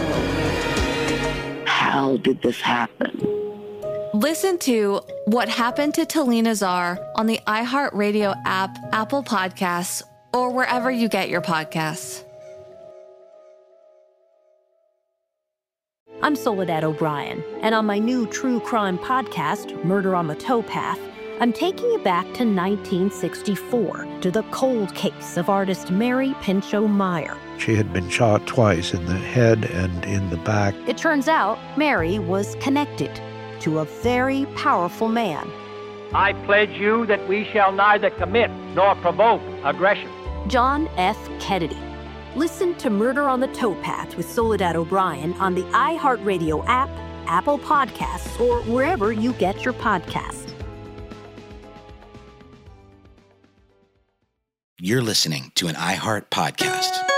How did this happen? Listen to What Happened to Talina Czar on the iHeartRadio app, Apple Podcasts, or wherever you get your podcasts. I'm Soledad O'Brien, and on my new true crime podcast, Murder on the Towpath, I'm taking you back to 1964 to the cold case of artist Mary Pinchot Meyer. She had been shot twice in the head and in the back. It turns out Mary was connected to a very powerful man. I pledge you that we shall neither commit nor provoke aggression. John F. Kennedy. Listen to Murder on the Towpath with Soledad O'Brien on the iHeartRadio app, Apple Podcasts, or wherever you get your podcasts. You're listening to an iHeart podcast.